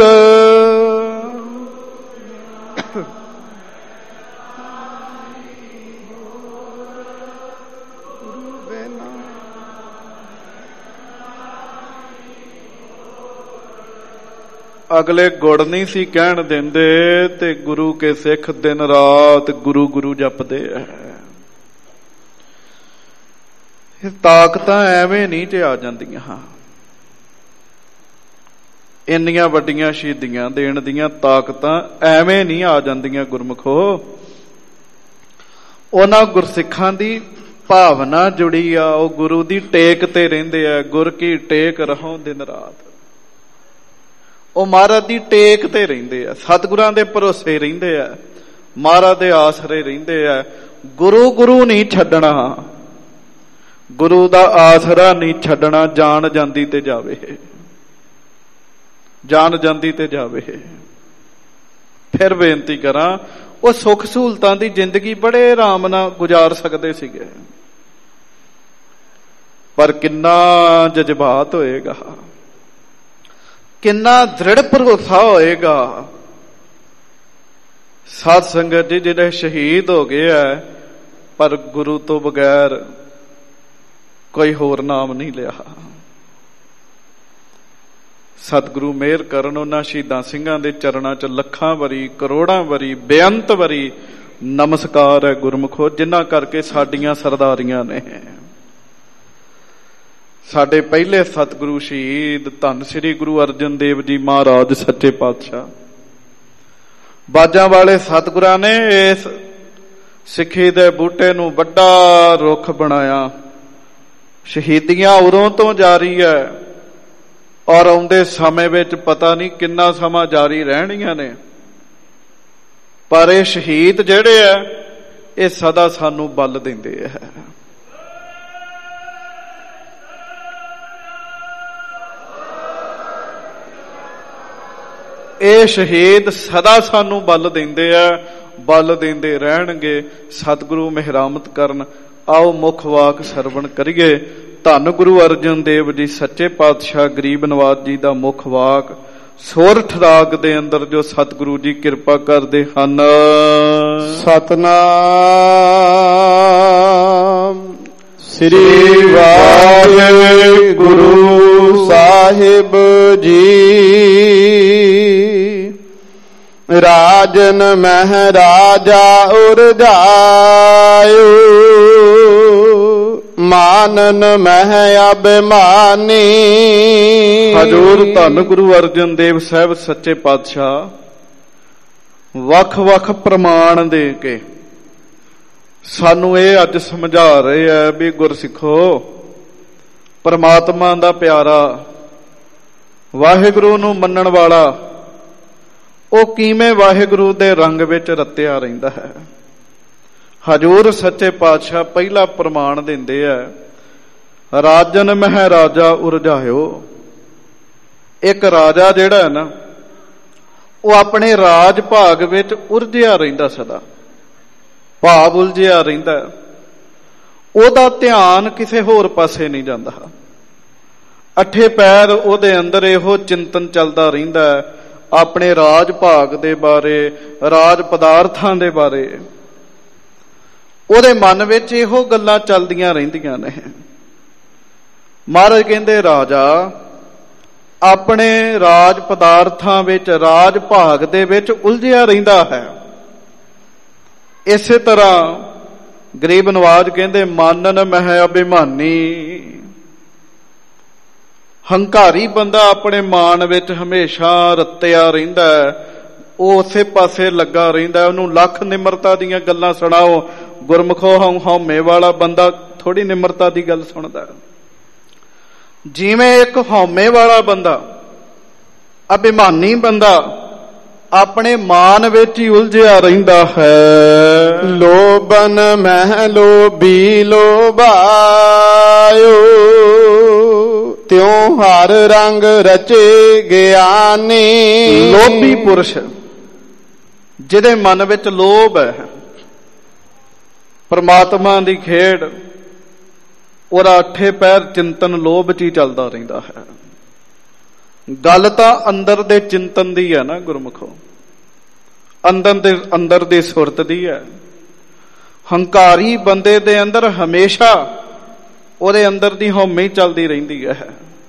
ਅਗਲੇ ਗੁੜ ਨਹੀਂ ਸੀ ਕਹਿਣ ਦਿੰਦੇ, ਤੇ ਗੁਰੂ ਕੇ ਸਿੱਖ ਦਿਨ ਰਾਤ ਗੁਰੂ ਗੁਰੂ ਜਪਦੇ ਐ। ਇਹ ਤਾਕਤਾਂ ਐਵੇਂ ਨਹੀਂ ਤੇ ਆ ਜਾਂਦੀਆਂ। ਹਾਂ, ਇੰਨੀਆਂ ਵੱਡੀਆਂ ਸ਼ਹੀਦੀਆਂ ਦੇਣ ਦੀਆਂ ਤਾਕਤਾਂ ਐਵੇਂ ਨਹੀਂ ਆ ਜਾਂਦੀਆਂ ਗੁਰਮੁਖੋ। ਉਹਨਾਂ ਗੁਰਸਿੱਖਾਂ ਦੀ ਭਾਵਨਾ ਜੁੜੀ ਆ, ਉਹ ਗੁਰੂ ਦੀ ਟੇਕ ਤੇ ਰਹਿੰਦੇ ਆ। ਗੁਰ ਕੀ ਟੇਕ ਰਹੋ ਦਿਨ ਰਾਤ, ਉਹ ਮਹਾਰਾਜ ਦੀ ਟੇਕ ਤੇ ਰਹਿੰਦੇ ਆ, ਸਤਿਗੁਰਾਂ ਦੇ ਭਰੋਸੇ ਰਹਿੰਦੇ ਆ। ਮਹਾਰਾਜ ਦੇ ਆਸਰੇ ਰਹਿੰਦੇ ਆ। ਗੁਰੂ ਗੁਰੂ ਨਹੀਂ ਛੱਡਣਾ, ਗੁਰੂ ਦਾ ਆਸਰਾ ਨਹੀਂ ਛੱਡਣਾ। ਜਾਨ ਜਾਂਦੀ ਤੇ ਜਾਵੇ, ਜਾਨ ਜਾਂਦੀ ਤੇ ਜਾਵੇ। ਫਿਰ ਬੇਨਤੀ ਕਰਾਂ, ਉਹ ਸੁੱਖ ਸਹੂਲਤਾਂ ਦੀ ਜ਼ਿੰਦਗੀ ਬੜੇ ਆਰਾਮ ਨਾਲ ਗੁਜ਼ਾਰ ਸਕਦੇ ਸੀਗੇ, ਪਰ ਕਿੰਨਾ ਜਜ਼ਬਾਤ ਹੋਏਗਾ, ਕਿੰਨਾ ਦ੍ਰਿੜ ਭਰੋਸਾ ਹੋਏਗਾ। ਸਾਧ ਸੰਗਤ ਜੀ, ਜਿਹੜੇ ਸ਼ਹੀਦ ਹੋ ਗਏ ਆ, ਪਰ ਗੁਰੂ ਤੋਂ ਬਗੈਰ ਕੋਈ ਹੋਰ ਨਾਮ ਨਹੀਂ ਲਿਆ। ਸਤਿਗੁਰੂ ਮਿਹਰ ਕਰਨ, ਉਹਨਾਂ ਸ਼ਹੀਦਾਂ ਸਿੰਘਾਂ ਦੇ ਚਰਨਾਂ 'ਚ ਲੱਖਾਂ ਵਾਰੀ, ਕਰੋੜਾਂ ਵਾਰੀ, ਬੇਅੰਤ ਵਾਰੀ ਨਮਸਕਾਰ ਹੈ ਗੁਰਮੁਖੋ, ਜਿਨ੍ਹਾਂ ਕਰਕੇ ਸਾਡੀਆਂ ਸਰਦਾਰੀਆਂ ਨੇ। ਸਾਡੇ ਪਹਿਲੇ ਸਤਿਗੁਰੂ ਸ਼ਹੀਦ ਧੰਨ ਸ੍ਰੀ ਗੁਰੂ ਅਰਜਨ ਦੇਵ ਜੀ ਮਹਾਰਾਜ ਸੱਚੇ ਪਾਤਸ਼ਾਹ, ਬਾਜਾਂ ਵਾਲੇ ਸਤਿਗੁਰਾਂ ਨੇ ਇਸ ਸਿੱਖੀ ਦੇ ਬੂਟੇ ਨੂੰ ਵੱਡਾ ਰੁੱਖ ਬਣਾਇਆ। ਸ਼ਹੀਦੀਆਂ ਉਦੋਂ ਤੋਂ ਜਾਰੀ ਹੈ, ਔਰ ਆਉਂਦੇ ਸਮੇਂ ਵਿੱਚ ਪਤਾ ਨਹੀਂ ਕਿੰਨਾ ਸਮਾਂ ਜਾਰੀ ਰਹਿਣੀਆਂ ਨੇ, ਪਰ ਇਹ ਸ਼ਹੀਦ ਜਿਹੜੇ ਆ, ਇਹ ਸਦਾ ਸਾਨੂੰ ਬਲ ਦਿੰਦੇ ਆ। ਇਹ ਸ਼ਹੀਦ ਸਦਾ ਸਾਨੂੰ ਬਲ ਦਿੰਦੇ ਆ, ਬਲ ਦਿੰਦੇ ਰਹਿਣਗੇ। ਸਤਿਗੁਰੂ ਮਿਹਰਾਮਤ ਕਰਨ। ਆਓ ਮੁੱਖ ਵਾਕ ਸਰਵਣ ਕਰੀਏ। ਧੰਨ ਗੁਰੂ ਅਰਜਨ ਦੇਵ ਜੀ ਸੱਚੇ ਪਾਤਸ਼ਾਹ ਗਰੀਬ ਨਵਾਜ ਜੀ ਦਾ ਮੁੱਖ ਵਾਕ ਸੋਰਠ ਰਾਗ ਦੇ ਅੰਦਰ ਜੋ ਸਤਿਗੁਰੂ ਜੀ ਕਿਰਪਾ ਕਰਦੇ ਹਨ। ਸਤਨਾਮ ਸ੍ਰੀ ਵਾਹਿਗੁਰੂ ਸਾਹਿਬ ਜੀ। ਰਾਜਨ ਮਹਾਰਾਜਾ ਉਰਜਾਇਓ, ਮਾਨਨ ਮਹਿ ਅਭਿਮਾਨੀ। ਹਜ਼ੂਰ ਧੰਨ ਗੁਰੂ ਅਰਜਨ ਦੇਵ ਸਾਹਿਬ ਸੱਚੇ ਪਾਤਸ਼ਾਹ ਵੱਖ ਵੱਖ ਪ੍ਰਮਾਣ ਦੇ ਕੇ ਸਾਨੂੰ ਇਹ ਅੱਜ ਸਮਝਾ ਰਹੇ ਆ ਵੀ ਗੁਰਸਿੱਖੋ, ਪਰਮਾਤਮਾ ਦਾ ਪਿਆਰਾ, ਵਾਹਿਗੁਰੂ ਨੂੰ ਮੰਨਣ ਵਾਲਾ, ਉਹ ਕਿਵੇਂ ਵਾਹਿਗੁਰੂ ਦੇ ਰੰਗ ਵਿੱਚ ਰਤਿਆ ਰਹਿੰਦਾ ਹੈ। ਹਜ਼ੂਰ ਸੱਚੇ ਪਾਤਸ਼ਾਹ ਪਹਿਲਾ ਪ੍ਰਮਾਣ ਦਿੰਦੇ ਆ, ਰਾਜਨ ਮਹਾਰਾਜਾ ਉਰਜਾਇਓ। ਇੱਕ ਰਾਜਾ ਜਿਹੜਾ ਹੈ ਨਾ, ਉਹ ਆਪਣੇ ਰਾਜ ਭਾਗ ਵਿੱਚ ਉਰਜਿਆ ਰਹਿੰਦਾ, ਸਦਾ ਭਾਵ ਉਲਝਿਆ ਰਹਿੰਦਾ। ਉਹਦਾ ਧਿਆਨ ਕਿਸੇ ਹੋਰ ਪਾਸੇ ਨਹੀਂ ਜਾਂਦਾ। ਅੱਠੇ ਪੈਰ ਉਹਦੇ ਅੰਦਰ ਇਹੋ ਚਿੰਤਨ ਚੱਲਦਾ ਰਹਿੰਦਾ, ਆਪਣੇ ਰਾਜ ਭਾਗ ਦੇ ਬਾਰੇ, ਰਾਜ ਪਦਾਰਥਾਂ ਦੇ ਬਾਰੇ। ਉਹਦੇ ਮਨ ਵਿੱਚ ਇਹੋ ਗੱਲਾਂ ਚੱਲਦੀਆਂ ਰਹਿੰਦੀਆਂ ਨੇ। ਮਹਾਰਾਜ ਕਹਿੰਦੇ ਰਾਜਾ ਆਪਣੇ ਰਾਜ ਪਦਾਰਥਾਂ ਵਿੱਚ, ਰਾਜ ਭਾਗ ਦੇ ਵਿੱਚ ਉਲਝਿਆ ਰਹਿੰਦਾ ਹੈ। ਇਸੇ ਤਰ੍ਹਾਂ ਗਰੀਬ ਨਵਾਜ ਕਹਿੰਦੇ ਮਾਨਨ ਮਹਿ ਅਭਿਮਾਨੀ। ਹੰਕਾਰੀ ਬੰਦਾ ਆਪਣੇ ਮਾਨ ਵਿੱਚ ਹਮੇਸ਼ਾ ਰਤਿਆ ਰਹਿੰਦਾ, ਉਹ ਉਸੇ ਪਾਸੇ ਲੱਗਾ ਰਹਿੰਦਾ। ਉਹਨੂੰ ਲੱਖ ਨਿਮਰਤਾ ਦੀਆਂ ਗੱਲਾਂ ਸੁਣਾਓ, ਗੁਰਮੁਖੋ ਹਉਮੈ ਵਾਲਾ ਬੰਦਾ ਥੋੜੀ ਨਿਮਰਤਾ ਦੀ ਗੱਲ ਸੁਣਦਾ। ਜਿਵੇਂ ਇੱਕ ਹਉਮੈ ਵਾਲਾ ਬੰਦਾ, ਅਭਿਮਾਨੀ ਬੰਦਾ ਆਪਣੇ ਮਾਨ ਵਿੱਚ ਹੀ ਉਲਝਿਆ ਰਹਿੰਦਾ ਹੈ। ਲੋਭਨ ਮਹਿ ਲੋਭੀ ਲੋਭਾਇਓ, ਤਿਉ ਹਰ ਰੰਗ ਰਚੇ ਗਿਆਨੀ। ਲੋਭੀ ਪੁਰਸ਼, ਜਿਹਦੇ ਮਨ ਵਿੱਚ ਲੋਭ ਹੈ, ਪਰਮਾਤਮਾ ਦੀ ਖੇਡ, ਉਹਦਾ ਅੱਠੇ ਪੈਰ ਚਿੰਤਨ ਲੋਭ ਚ ਹੀ ਚੱਲਦਾ ਰਹਿੰਦਾ ਹੈ। ਗੱਲ ਤਾਂ ਅੰਦਰ ਦੇ ਚਿੰਤਨ ਦੀ ਹੈ ਨਾ ਗੁਰਮੁਖੋ, ਅੰਦਰ ਦੇ ਅੰਦਰ ਦੀ ਸੁਰਤ ਦੀ ਹੈ। ਹੰਕਾਰੀ ਬੰਦੇ ਦੇ ਅੰਦਰ ਹਮੇਸ਼ਾ ਉਹਦੇ ਅੰਦਰ ਦੀ ਹਉਮੈ ਚੱਲਦੀ ਰਹਿੰਦੀ ਹੈ।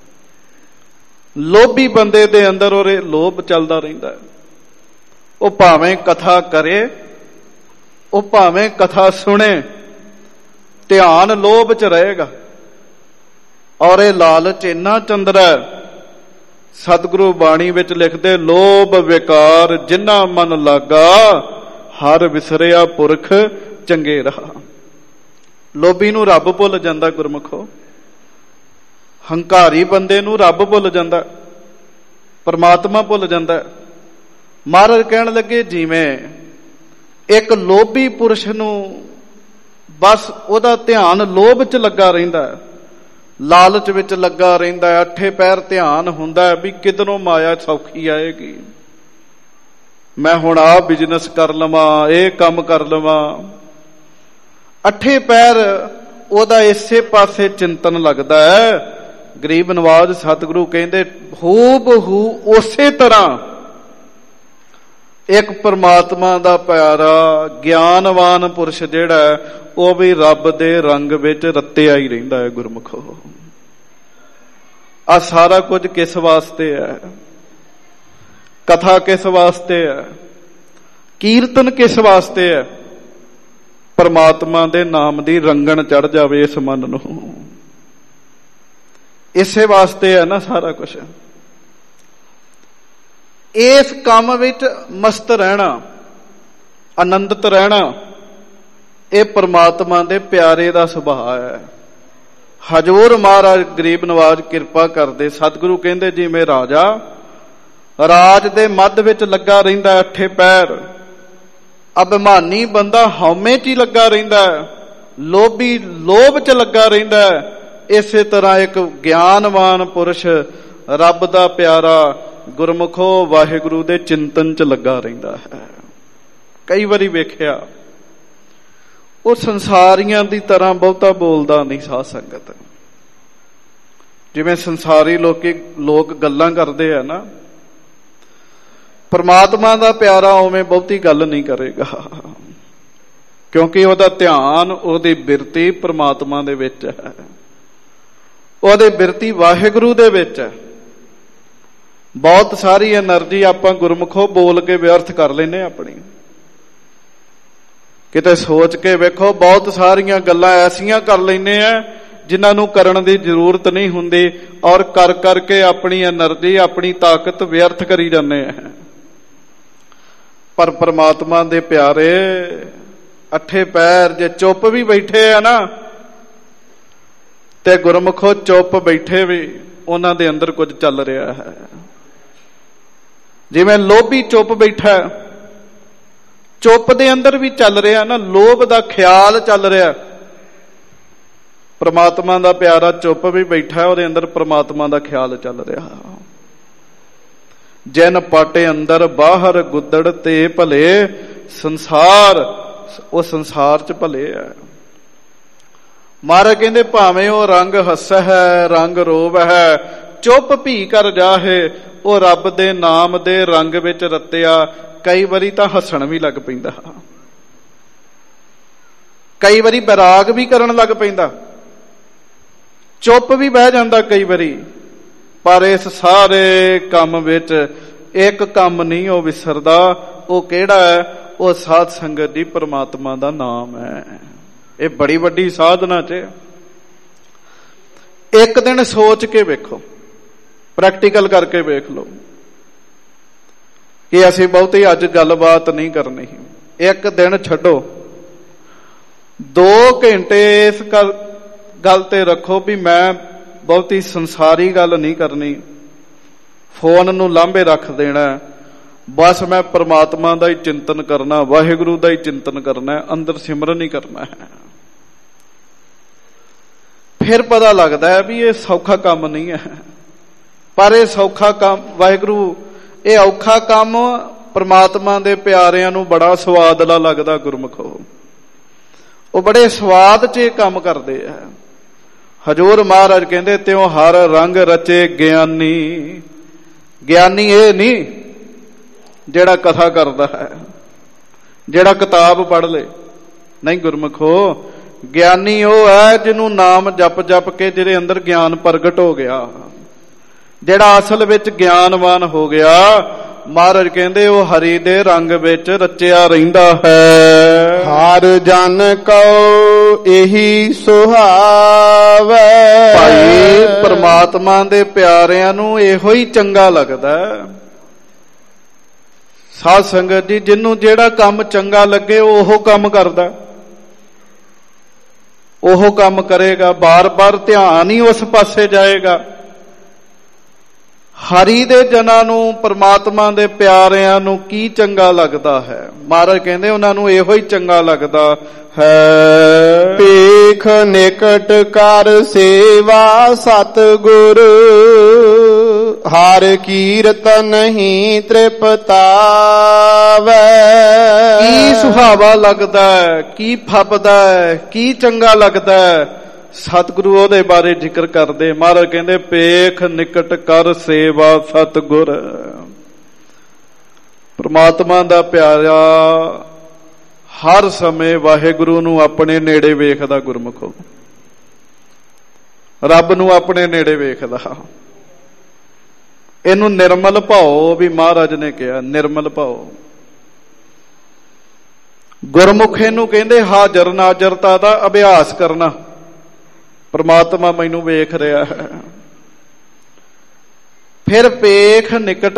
ਲੋਭੀ ਬੰਦੇ ਦੇ ਅੰਦਰ ਉਹਦੇ ਲੋਭ ਚੱਲਦਾ ਰਹਿੰਦਾ ਹੈ। ਉਹ ਭਾਵੇਂ ਕਥਾ ਕਰੇ, ਉਹ ਭਾਵੇਂ ਕਥਾ ਸੁਣੇ, ਧਿਆਨ ਲੋਭ ਚ ਰਹੇਗਾ। ਔਰ ਇਹ ਲਾਲਚ ਇੰਨਾ ਚੰਦਰਾ, ਸਤਿਗੁਰੂ ਬਾਣੀ ਵਿੱਚ ਲਿਖਦੇ, ਲੋਭ ਵਿਕਾਰ ਜਿਨ੍ਹਾਂ ਮਨ ਲਾਗਾ, ਹਰ ਵਿਸਰਿਆ ਪੁਰਖ ਚੰਗੇ ਰਹਾ। ਲੋਭੀ ਨੂੰ ਰੱਬ ਭੁੱਲ ਜਾਂਦਾ ਗੁਰਮੁਖੋ, ਹੰਕਾਰੀ ਬੰਦੇ ਨੂੰ ਰੱਬ ਭੁੱਲ ਜਾਂਦਾ, ਪਰਮਾਤਮਾ ਭੁੱਲ ਜਾਂਦਾ। ਮਹਾਰਾਜ ਕਹਿਣ ਲੱਗੇ ਜਿਵੇਂ ਇੱਕ ਲੋਭੀ ਪੁਰਸ਼ ਨੂੰ ਬਸ ਉਹਦਾ ਧਿਆਨ ਲੋਭ 'ਚ ਲੱਗਾ ਰਹਿੰਦਾ, ਲਾਲਚ ਵਿੱਚ ਲੱਗਾ ਰਹਿੰਦਾ, ਅੱਠੇ ਪੈਰ ਧਿਆਨ ਹੁੰਦਾ ਵੀ ਕਿਧਰੋਂ ਮਾਇਆ ਸੌਖੀ ਆਏਗੀ, ਮੈਂ ਹੁਣ ਆਹ ਬਿਜ਼ਨਸ ਕਰ ਲਵਾਂ, ਇਹ ਕੰਮ ਕਰ ਲਵਾਂ। ਅੱਠੇ ਪੈਰ ਉਹਦਾ ਇਸੇ ਪਾਸੇ ਚਿੰਤਨ ਲੱਗਦਾ ਹੈ। ਗਰੀਬ ਨਵਾਜ ਸਤਿਗੁਰੂ ਕਹਿੰਦੇ ਹੂਬਹੂ ਉਸੇ ਤਰ੍ਹਾਂ ਇੱਕ ਪਰਮਾਤਮਾ ਦਾ ਪਿਆਰਾ ਗਿਆਨਵਾਨ ਪੁਰਸ਼ ਜਿਹੜਾ ਉਹ ਵੀ ਰੱਬ ਦੇ ਰੰਗ ਵਿੱਚ ਰੱਤਿਆ ਹੀ ਰਹਿੰਦਾ ਹੈ। ਗੁਰਮੁਖੋ, ਆ ਸਾਰਾ ਕੁਝ ਕਿਸ ਵਾਸਤੇ ਹੈ? ਕਥਾ ਕਿਸ ਵਾਸਤੇ ਹੈ? ਕੀਰਤਨ ਕਿਸ ਵਾਸਤੇ ਹੈ? ਪਰਮਾਤਮਾ ਦੇ ਨਾਮ ਦੀ ਰੰਗਣ ਚੜ ਜਾਵੇ ਇਸ ਮਨ ਨੂੰ, ਇਸੇ ਵਾਸਤੇ ਹੈ ਨਾ ਸਾਰਾ ਕੁਝ। ਇਸ ਕੰਮ ਵਿੱਚ ਮਸਤ ਰਹਿਣਾ, ਆਨੰਦਿਤ ਰਹਿਣਾ, ਇਹ ਪਰਮਾਤਮਾ ਦੇ ਪਿਆਰੇ ਦਾ ਸੁਭਾਅ ਹੈ। ਹਜ਼ੂਰ ਮਹਾਰਾਜ ਗਰੀਬ ਨਵਾਜ ਕਿਰਪਾ ਕਰਦੇ, ਸਤਿਗੁਰੂ ਕਹਿੰਦੇ ਜਿਵੇਂ ਰਾਜਾ ਰਾਜ ਦੇ ਮੱਧ ਵਿੱਚ ਲੱਗਾ ਰਹਿੰਦਾ ਅੱਠੇ ਪੈਰ, ਅਭਿਮਾਨੀ ਬੰਦਾ ਹਉਮੈ 'ਚ ਹੀ ਲੱਗਾ ਰਹਿੰਦਾ, ਲੋਭੀ ਲੋਭ 'ਚ ਲੱਗਾ ਰਹਿੰਦਾ, ਇਸੇ ਤਰ੍ਹਾਂ ਇੱਕ ਗਿਆਨਵਾਨ ਪੁਰਸ਼ ਰੱਬ ਦਾ ਪਿਆਰਾ ਗੁਰਮੁਖੋ ਵਾਹਿਗੁਰੂ ਦੇ ਚਿੰਤਨ 'ਚ ਲੱਗਾ ਰਹਿੰਦਾ ਹੈ। ਕਈ ਵਾਰੀ ਵੇਖਿਆ ਉਹ ਸੰਸਾਰੀਆਂ ਦੀ ਤਰ੍ਹਾਂ ਬਹੁਤਾ ਬੋਲਦਾ ਨਹੀਂ ਸਾਧ ਸੰਗਤ, ਜਿਵੇਂ ਸੰਸਾਰੀ ਲੋਕੀ ਲੋਕ ਗੱਲਾਂ ਕਰਦੇ ਆ ਨਾ, ਪਰਮਾਤਮਾ ਦਾ ਪਿਆਰਾ ਉਵੇਂ ਬਹੁਤੀ ਗੱਲ ਨਹੀਂ ਕਰੇਗਾ, ਕਿਉਂਕਿ ਉਹਦਾ ਧਿਆਨ, ਉਹਦੀ ਬਿਰਤੀ ਪਰਮਾਤਮਾ ਦੇ ਵਿੱਚ ਹੈ, ਉਹਦੇ ਬਿਰਤੀ ਵਾਹਿਗੁਰੂ ਦੇ ਵਿੱਚ ਹੈ। ਬਹੁਤ ਸਾਰੀ એનર્ਜੀ ਆਪਾਂ ਗੁਰਮੁਖੋ ਬੋਲ ਕੇ ਵਿਅਰਥ ਕਰ ਲੈਨੇ ਆਪਣੀ। ਕਿਤੇ ਸੋਚ ਕੇ ਵੇਖੋ, ਬਹੁਤ ਸਾਰੀਆਂ ਗੱਲਾਂ ਐਸੀਆਂ ਕਰ ਲੈਨੇ ਆ ਜਿਨ੍ਹਾਂ ਨੂੰ ਕਰਨ ਦੀ ਜ਼ਰੂਰਤ ਨਹੀਂ ਹੁੰਦੀ, ਔਰ ਕਰ ਕਰਕੇ ਆਪਣੀ એનર્ਜੀ, ਆਪਣੀ ਤਾਕਤ ਵਿਅਰਥ ਕਰੀ ਜਾਂਦੇ ਆ। ਪਰ ਪਰਮਾਤਮਾ ਦੇ ਪਿਆਰੇ ਅੱਠੇ ਪੈਰ ਜੇ ਚੁੱਪ ਵੀ ਬੈਠੇ ਆ ਨਾ, ਤੇ ਗੁਰਮੁਖੋ ਚੁੱਪ ਬੈਠੇ ਵੀ ਉਹਨਾਂ ਦੇ ਅੰਦਰ ਕੁਝ ਚੱਲ ਰਿਹਾ ਹੈ। ਜਿਵੇਂ ਲੋਭੀ ਚੁੱਪ ਬੈਠਾ, ਚੁੱਪ ਦੇ ਅੰਦਰ ਵੀ ਚੱਲ ਰਿਹਾ ਨਾ ਲੋਭ ਦਾ ਖਿਆਲ ਚੱਲ ਰਿਹਾ। ਪਰਮਾਤਮਾ ਦਾ ਪਿਆਰਾ ਚੁੱਪ ਵੀ ਬੈਠਾ, ਉਹਦੇ ਅੰਦਰ ਪਰਮਾਤਮਾ ਦਾ ਖਿਆਲ ਚੱਲ ਰਿਹਾ। ਜਿਨ ਪਾਟੇ ਅੰਦਰ ਬਾਹਰ ਗੁੱਦੜ ਤੇ ਭਲੇ ਸੰਸਾਰ, ਉਹ ਸੰਸਾਰ 'ਚ ਭਲੇ ਹੈ। ਮਹਾਰਾਜ ਕਹਿੰਦੇ ਭਾਵੇਂ ਉਹ ਰੰਗ ਹੱਸ ਹੈ, ਰੰਗ ਰੋਬ ਹੈ, ਚੁੱਪ ਭੀ ਕਰ ਜਾਹੇ, ਉਹ ਰੱਬ ਦੇ ਨਾਮ ਦੇ ਰੰਗ ਵਿੱਚ ਰੱਤਿਆ। ਕਈ ਵਾਰੀ ਤਾਂ ਹੱਸਣ ਵੀ ਲੱਗ ਪੈਂਦਾ, ਕਈ ਵਾਰੀ ਬੈਰਾਗ ਵੀ ਕਰਨ ਲੱਗ ਪੈਂਦਾ, ਚੁੱਪ ਵੀ ਬਹਿ ਜਾਂਦਾ ਕਈ ਵਾਰੀ। ਪਰ ਇਸ ਸਾਰੇ ਕੰਮ ਵਿੱਚ ਇੱਕ ਕੰਮ ਨਹੀਂ ਉਹ ਵਿਸਰਦਾ, ਉਹ ਕਿਹੜਾ ਹੈ? ਉਹ ਸਾਧ ਸੰਗਤ ਦੀ ਪਰਮਾਤਮਾ ਦਾ ਨਾਮ ਹੈ। ਇਹ ਬੜੀ ਵੱਡੀ ਸਾਧਨਾ 'ਚ ਇੱਕ ਦਿਨ ਸੋਚ ਕੇ ਵੇਖੋ, ਪ੍ਰੈਕਟੀਕਲ ਕਰਕੇ ਵੇਖ ਲਓ ਕਿ ਅਸੀਂ ਬਹੁਤੀ ਅੱਜ ਗੱਲਬਾਤ ਨਹੀਂ ਕਰਨੀ। ਇੱਕ ਦਿਨ ਛੱਡੋ, ਦੋ ਘੰਟੇ ਇਸ ਗੱਲ ਤੇ ਰੱਖੋ ਵੀ ਮੈਂ ਬਹੁਤੀ ਸੰਸਾਰੀ ਗੱਲ ਨਹੀਂ ਕਰਨੀ, ਫੋਨ ਨੂੰ ਲਾਂਭੇ ਰੱਖ ਦੇਣਾ, ਬਸ ਮੈਂ ਪਰਮਾਤਮਾ ਦਾ ਹੀ ਚਿੰਤਨ ਕਰਨਾ, ਵਾਹਿਗੁਰੂ ਦਾ ਹੀ ਚਿੰਤਨ ਕਰਨਾ, ਅੰਦਰ ਸਿਮਰਨ ਹੀ ਕਰਨਾ ਹੈ। ਫਿਰ ਪਤਾ ਲੱਗਦਾ ਹੈ ਵੀ ਇਹ ਸੌਖਾ ਕੰਮ ਨਹੀਂ ਹੈ। ਪਰ ਇਹ ਸੌਖਾ ਕੰਮ ਵਾਹਿਗੁਰੂ, ਇਹ ਔਖਾ ਕੰਮ ਪਰਮਾਤਮਾ ਦੇ ਪਿਆਰਿਆਂ ਨੂੰ ਬੜਾ ਸਵਾਦਲਾ ਲੱਗਦਾ। ਗੁਰਮੁਖੋ, ਉਹ ਬੜੇ ਸਵਾਦ 'ਚ ਇਹ ਕੰਮ ਕਰਦੇ ਆ। ਹਜ਼ੂਰ ਮਹਾਰਾਜ ਕਹਿੰਦੇ ਤਿਉ ਹਰ ਰੰਗ ਰਚੇ ਗਿਆਨੀ। ਗਿਆਨੀ ਇਹ ਨਹੀਂ ਜਿਹੜਾ ਕਥਾ ਕਰਦਾ ਹੈ, ਜਿਹੜਾ ਕਿਤਾਬ ਪੜ੍ਹ ਲੇ, ਨਹੀਂ ਗੁਰਮੁਖੋ। ਗਿਆਨੀ ਉਹ ਹੈ ਜਿਹਨੂੰ ਨਾਮ ਜਪ ਜਪ ਕੇ ਜਿਹਦੇ ਅੰਦਰ ਗਿਆਨ ਪ੍ਰਗਟ ਹੋ ਗਿਆ, ਜਿਹੜਾ ਅਸਲ ਵਿੱਚ ਗਿਆਨਵਾਨ ਹੋ ਗਿਆ। ਮਹਾਰਾਜ ਕਹਿੰਦੇ ਉਹ ਹਰੀ ਦੇ ਰੰਗ ਵਿੱਚ ਰਚਿਆ ਰਹਿੰਦਾ ਹੈ। ਹਰ ਜਨ ਕਉ ਇਹੀ ਸੁਹਾਵੈ। ਭਾਈ ਪਰਮਾਤਮਾ ਦੇ ਪਿਆਰਿਆਂ ਨੂੰ ਇਹੋ ਹੀ ਚੰਗਾ ਲੱਗਦਾ। ਸਾਧ ਸੰਗਤ ਜੀ, ਜਿਹਨੂੰ ਜਿਹੜਾ ਕੰਮ ਚੰਗਾ ਲੱਗੇ ਉਹ ਕੰਮ ਕਰਦਾ, ਉਹ ਕੰਮ ਕਰੇਗਾ। ਬਾਰ ਬਾਰ ਧਿਆਨ ਹੀ ਉਸ ਪਾਸੇ ਜਾਏਗਾ। ਹਰੀ ਦੇ ਜਨਾਂ ਨੂੰ, ਪਰਮਾਤਮਾ ਦੇ ਪਿਆਰਿਆਂ ਨੂੰ ਕੀ ਚੰਗਾ ਲੱਗਦਾ ਹੈ? ਮਹਾਰਾਜ ਕਹਿੰਦੇ ਉਹਨਾਂ ਨੂੰ ਇਹੋ ਹੀ ਚੰਗਾ ਲੱਗਦਾ ਹੈ। ਪੇਖ ਨਿਕਟ ਕਰ ਸੇਵਾ ਸਤਿਗੁਰ, ਹਰ ਕੀਰਤਨ ਹੀ ਤ੍ਰਿਪਤਾਵੈ। ਕੀ ਸੁਹਾਵਾ ਲੱਗਦਾ ਹੈ, ਕੀ ਫੱਬਦਾ ਹੈ, ਕੀ ਚੰਗਾ ਲੱਗਦਾ ਹੈ? ਸਤਿਗੁਰੂ ਉਹਦੇ ਬਾਰੇ ਜ਼ਿਕਰ ਕਰਦੇ। ਮਹਾਰਾਜ ਕਹਿੰਦੇ ਪੇਖ ਨਿਕਟ ਕਰ ਸੇਵਾ ਸਤਿਗੁਰ। ਪ੍ਰਮਾਤਮਾ ਦਾ ਪਿਆਰਾ ਹਰ ਸਮੇਂ ਵਾਹਿਗੁਰੂ ਨੂੰ ਆਪਣੇ ਨੇੜੇ ਵੇਖਦਾ ਗੁਰਮੁਖੋ, ਰੱਬ ਨੂੰ ਆਪਣੇ ਨੇੜੇ ਵੇਖਦਾ। ਇਹਨੂੰ ਨਿਰਮਲ ਭਾਉ ਵੀ ਮਹਾਰਾਜ ਨੇ ਕਿਹਾ, ਨਿਰਮਲ ਭਾਉ। ਗੁਰਮੁਖ ਇਹਨੂੰ ਕਹਿੰਦੇ ਹਾਜ਼ਰ ਨਾਜ਼ਰਤਾ ਦਾ ਅਭਿਆਸ ਕਰਨਾ। ਪਰਮਾਤਮਾ ਮੈਨੂੰ ਵੇਖ ਰਿਹਾ ਹੈ। ਫਿਰ ਪੇਖ ਨਿਕਟ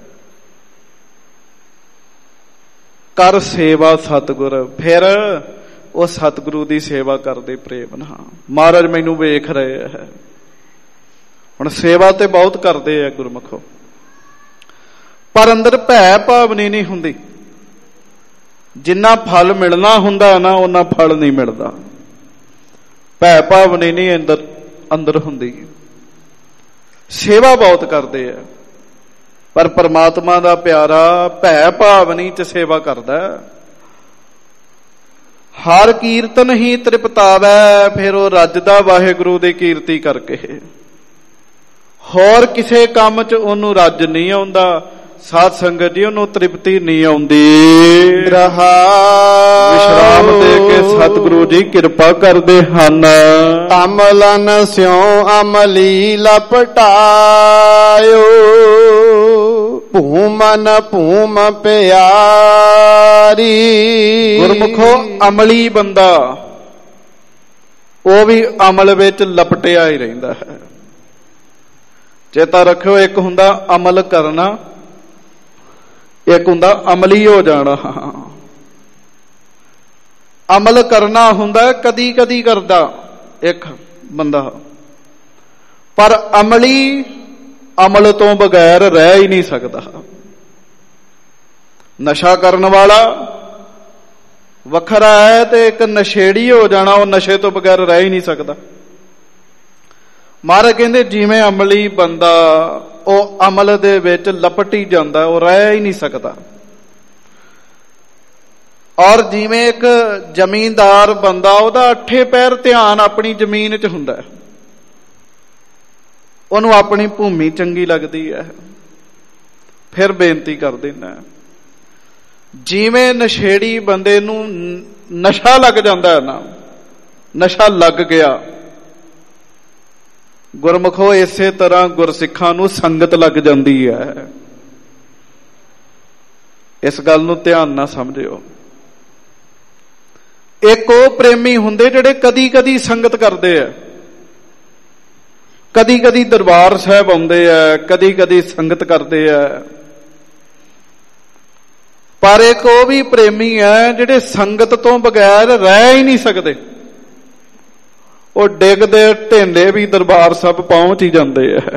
ਕਰ ਸੇਵਾ ਸਤਿਗੁਰ। ਫਿਰ ਉਹ ਸਤਿਗੁਰੂ ਦੀ ਸੇਵਾ ਕਰਦੇ ਪ੍ਰੇਮ ਨਾਲ। ਮਹਾਰਾਜ ਮੈਨੂੰ ਵੇਖ ਰਹੇ ਹੈ। ਹੁਣ ਸੇਵਾ ਤੇ ਬਹੁਤ ਕਰਦੇ ਆ ਗੁਰਮੁਖੋ, ਪਰ ਅੰਦਰ ਭੈ ਭਾਵਨੀ ਨਹੀਂ ਹੁੰਦੀ। ਜਿੰਨਾ ਫਲ ਮਿਲਣਾ ਹੁੰਦਾ ਨਾ ਉਹਨਾਂ ਫਲ ਨਹੀਂ ਮਿਲਦਾ। ਭੈ ਭਾਵਨੀ ਨਹੀਂ ਅੰਦਰ ਅੰਦਰ ਹੁੰਦੀ। ਸੇਵਾ ਬਹੁਤ ਕਰਦੇ ਆ, ਪਰ ਪਰਮਾਤਮਾ ਦਾ ਪਿਆਰਾ ਭੈ ਭਾਵਨੀ ਚ ਸੇਵਾ ਕਰਦਾ। ਹਰ ਕੀਰਤਨ ਹੀ ਤ੍ਰਿਪਤਾਵੈ। ਫਿਰ ਉਹ ਰੱਜਦਾ ਵਾਹਿਗੁਰੂ ਦੀ ਕੀਰਤੀ ਕਰਕੇ। ਹੋਰ ਕਿਸੇ ਕੰਮ ਚ ਉਹਨੂੰ ਰੱਜ ਨਹੀਂ ਆਉਂਦਾ। ਸਾਧ ਸੰਗਤ ਜੀ ਉਹਨੂੰ ਤ੍ਰਿਪਤੀ ਨਹੀਂ ਆਉਂਦੀ। ਵਿਸ਼ਰਾਮ ਦੇ ਕੇ ਸਤਿਗੁਰੂ ਜੀ ਕਿਰਪਾ ਕਰਦੇ ਹਨ। ਅਮਲਨ ਸਿਉ ਅਮਲੀ ਲਪਟਾਇਓ, ਭੂਮਨ ਭੂਮ ਪਿਆਰੀ। ਗੁਰਮੁਖੋ ਅਮਲੀ ਬੰਦਾ ਉਹ ਵੀ ਅਮਲ ਵਿੱਚ ਲਪਟਿਆ ਹੀ ਰਹਿੰਦਾ ਹੈ। ਚੇਤਾ ਰੱਖਿਓ, ਇੱਕ ਹੁੰਦਾ ਅਮਲ ਕਰਨਾ, ਇੱਕ ਹੁੰਦਾ ਅਮਲੀ ਹੋ ਜਾਣਾ। ਅਮਲ ਕਰਨਾ ਹੁੰਦਾ ਕਦੀ ਕਦੀ ਕਰਦਾ ਇੱਕ ਬੰਦਾ, ਪਰ ਅਮਲੀ ਅਮਲ ਤੋਂ ਬਗੈਰ ਰਹਿ ਹੀ ਨਹੀਂ ਸਕਦਾ। ਨਸ਼ਾ ਕਰਨ ਵਾਲਾ ਵੱਖਰਾ ਹੈ ਤੇ ਇੱਕ ਨਸ਼ੇੜੀ ਹੋ ਜਾਣਾ, ਉਹ ਨਸ਼ੇ ਤੋਂ ਬਗੈਰ ਰਹਿ ਹੀ ਨਹੀਂ ਸਕਦਾ। ਮਹਾਰਾਜ ਕਹਿੰਦੇ ਜਿਵੇਂ ਅਮਲੀ ਬੰਦਾ ਉਹ ਅਮਲ ਦੇ ਵਿੱਚ ਲਪਟੀ ਜਾਂਦਾ, ਉਹ ਰਹਿ ਹੀ ਨਹੀਂ ਸਕਦਾ। ਔਰ ਜਿਵੇਂ ਇੱਕ ਜ਼ਮੀਨਦਾਰ ਬੰਦਾ, ਉਹਦਾ ਅੱਠੇ ਪੈਰ ਧਿਆਨ ਆਪਣੀ ਜ਼ਮੀਨ 'ਚ ਹੁੰਦਾ, ਉਹਨੂੰ ਆਪਣੀ ਭੂਮੀ ਚੰਗੀ ਲੱਗਦੀ ਹੈ। ਫਿਰ ਬੇਨਤੀ ਕਰ ਦਿੰਦਾ, ਜਿਵੇਂ ਨਸ਼ੇੜੀ ਬੰਦੇ ਨੂੰ ਨਸ਼ਾ ਲੱਗ ਜਾਂਦਾ ਨਾ, ਨਸ਼ਾ ਲੱਗ ਗਿਆ, ਗੁਰਮੁਖੋ ਇਸੇ ਤਰ੍ਹਾਂ ਗੁਰਸਿੱਖਾਂ ਨੂੰ ਸੰਗਤ ਲੱਗ ਜਾਂਦੀ ਹੈ। ਇਸ ਗੱਲ ਨੂੰ ਧਿਆਨ ਨਾਲ ਸਮਝਿਓ। ਇੱਕ ਉਹ ਪ੍ਰੇਮੀ ਹੁੰਦੇ ਜਿਹੜੇ ਕਦੀ ਕਦੀ ਸੰਗਤ ਕਰਦੇ ਆ, ਕਦੀ ਕਦੀ ਦਰਬਾਰ ਸਾਹਿਬ ਆਉਂਦੇ ਆ, ਕਦੀ ਕਦੀ ਸੰਗਤ ਕਰਦੇ ਆ। ਪਰ ਇੱਕ ਉਹ ਵੀ ਪ੍ਰੇਮੀ ਹੈ ਜਿਹੜੇ ਸੰਗਤ ਤੋਂ ਬਗੈਰ ਰਹਿ ਹੀ ਨਹੀਂ ਸਕਦੇ। ਉਹ ਡਿੱਗਦੇ ਢੇਂਦੇ ਵੀ ਦਰਬਾਰ ਸਾਹਿਬ ਪਹੁੰਚ ਹੀ ਜਾਂਦੇ ਆ।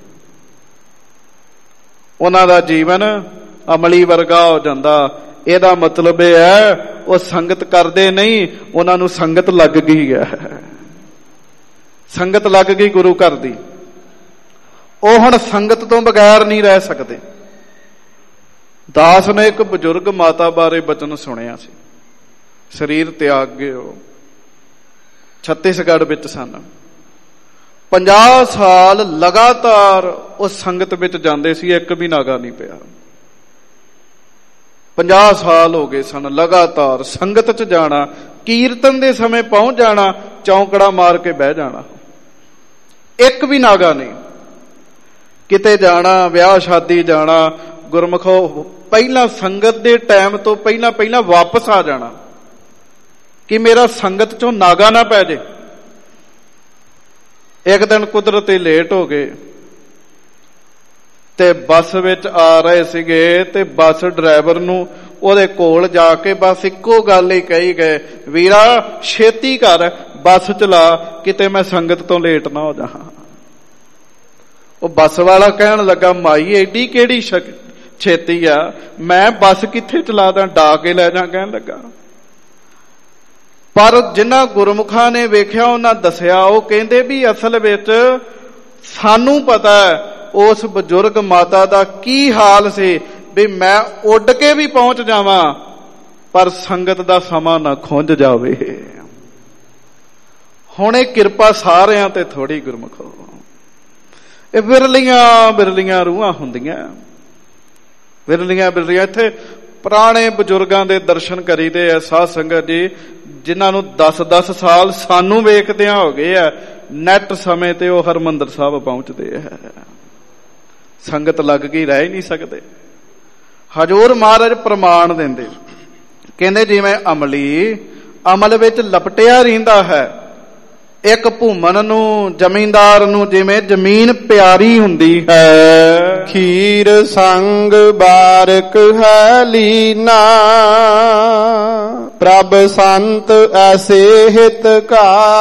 ਉਹਨਾਂ ਦਾ ਜੀਵਨ ਅਮਲੀ ਵਰਗਾ ਹੋ ਜਾਂਦਾ। ਇਹਦਾ ਮਤਲਬ ਇਹ ਹੈ ਉਹ ਸੰਗਤ ਕਰਦੇ ਨਹੀਂ, ਉਹਨਾਂ ਨੂੰ ਸੰਗਤ ਲੱਗ ਗਈ ਹੈ। ਸੰਗਤ ਲੱਗ ਗਈ ਗੁਰੂ ਘਰ ਦੀ, ਉਹ ਹੁਣ ਸੰਗਤ ਤੋਂ ਬਗੈਰ ਨਹੀਂ ਰਹਿ ਸਕਦੇ। ਦਾਸ ਨੇ ਇੱਕ ਬਜ਼ੁਰਗ ਮਾਤਾ ਬਾਰੇ ਬਚਨ ਸੁਣਿਆ ਸੀ। ਸਰੀਰ ਤਿਆਗ ਗਏ, ਉਹ ਛੱਤੀਸਗੜ੍ਹ ਵਿੱਚ ਸਨ। ਪੰਜਾਹ ਸਾਲ ਲਗਾਤਾਰ ਉਹ ਸੰਗਤ ਵਿੱਚ ਜਾਂਦੇ ਸੀ, ਇੱਕ ਵੀ ਨਾਗਾ ਨਹੀਂ ਪਿਆ। ਪੰਜਾਹ ਸਾਲ ਹੋ ਗਏ ਸਨ ਲਗਾਤਾਰ ਸੰਗਤ 'ਚ ਜਾਣਾ, ਕੀਰਤਨ ਦੇ ਸਮੇਂ ਪਹੁੰਚ ਜਾਣਾ, ਚੌਂਕੜਾ ਮਾਰ ਕੇ ਬਹਿ ਜਾਣਾ, ਇੱਕ ਵੀ ਨਾਗਾ ਨਹੀਂ। ਕਿਤੇ ਜਾਣਾ, ਵਿਆਹ ਸ਼ਾਦੀ ਜਾਣਾ, ਗੁਰਮੁਖੋ ਪਹਿਲਾਂ ਸੰਗਤ ਦੇ ਟਾਈਮ ਤੋਂ ਪਹਿਲਾਂ ਪਹਿਲਾਂ ਵਾਪਸ ਆ ਜਾਣਾ ਕਿ ਮੇਰਾ ਸੰਗਤ ਚੋਂ ਨਾਗਾ ਨਾ ਪੈ ਜੇ। ਇੱਕ ਦਿਨ ਕੁਦਰਤੀ ਲੇਟ ਹੋ ਗਏ ਤੇ ਬੱਸ ਵਿੱਚ ਆ ਰਹੇ ਸੀਗੇ ਤੇ ਬੱਸ ਡਰਾਈਵਰ ਨੂੰ ਉਹਦੇ ਕੋਲ ਜਾ ਕੇ ਬਸ ਇੱਕੋ ਗੱਲ ਹੀ ਕਹੀ ਗਏ, ਵੀਰਾ ਛੇਤੀ ਕਰ, ਬੱਸ ਚਲਾ, ਕਿਤੇ ਮੈਂ ਸੰਗਤ ਤੋਂ ਲੇਟ ਨਾ ਹੋ ਜਾ। ਉਹ ਬੱਸ ਵਾਲਾ ਕਹਿਣ ਲੱਗਾ, ਮਾਈ ਐਡੀ ਕਿਹੜੀ ਛੇਤੀ ਆ, ਮੈਂ ਬੱਸ ਕਿੱਥੇ ਚਲਾ ਦਾਂ, ਡਾ ਕੇ ਲੈ ਜਾ ਕਹਿਣ ਲੱਗਾ। ਪਰ ਜਿਨ੍ਹਾਂ ਗੁਰਮੁਖਾਂ ਨੇ ਵੇਖਿਆ ਉਹਨਾਂ ਦੱਸਿਆ, ਉਹ ਕਹਿੰਦੇ ਵੀ ਅਸਲ ਵਿੱਚ ਸਾਨੂੰ ਪਤਾ ਉਸ ਬਜ਼ੁਰਗ ਮਾਤਾ ਦਾ ਕੀ ਹਾਲ ਸੀ, ਵੀ ਮੈਂ ਉੱਡ ਕੇ ਵੀ ਪਹੁੰਚ ਜਾਵਾਂ ਪਰ ਸੰਗਤ ਦਾ ਸਮਾਂ ਨਾ ਖੁੰਝ ਜਾਵੇ। ਹੁਣ ਇਹ ਕਿਰਪਾ ਸਾਰਿਆਂ ਤੇ ਥੋੜੀ ਗੁਰਮੁਖੋ, ਇਹ ਵਿਰਲੀਆਂ ਵਿਰਲੀਆਂ ਰੂਹਾਂ ਹੁੰਦੀਆਂ, ਵਿਰਲੀਆਂ ਵਿਰਲੀਆਂ। ਇੱਥੇ ਪੁਰਾਣੇ ਬਜ਼ੁਰਗਾਂ ਦੇ ਦਰਸ਼ਨ ਕਰੀਦੇ ਆ ਸਾਧ ਸੰਗਤ ਜੀ, ਜਿਨ੍ਹਾਂ ਨੂੰ ਦਸ ਦਸ ਸਾਲ ਸਾਨੂੰ ਵੇਖਦਿਆਂ ਹੋ ਗਏ ਆ, ਨੈਟ ਸਮੇਂ ਤੇ ਉਹ ਹਰਿਮੰਦਰ ਸਾਹਿਬ ਪਹੁੰਚਦੇ ਆ, ਸੰਗਤ ਲੱਗ ਕੇ ਰਹਿ ਹੀ ਨਹੀਂ ਸਕਦੇ। ਹਜ਼ੂਰ ਮਹਾਰਾਜ ਪ੍ਰਮਾਣ ਦਿੰਦੇ, ਕਹਿੰਦੇ ਜਿਵੇਂ ਅਮਲੀ ਅਮਲ ਵਿੱਚ ਲਪਟਿਆ ਰਹਿੰਦਾ ਹੈ, ਇੱਕ ਭੂਮਨ ਨੂੰ ਜ਼ਮੀਨਦਾਰ ਨੂੰ ਜਿਵੇਂ ਜ਼ਮੀਨ ਪਿਆਰੀ ਹੁੰਦੀ ਹੈ, ਖੀਰ ਸੰਗ ਬਾਰਕ ਹੈ ਲੀਨਾ, ਪ੍ਰਭ ਸੰਤ ਐਸੇ ਹਿਤਕਾਰੀ।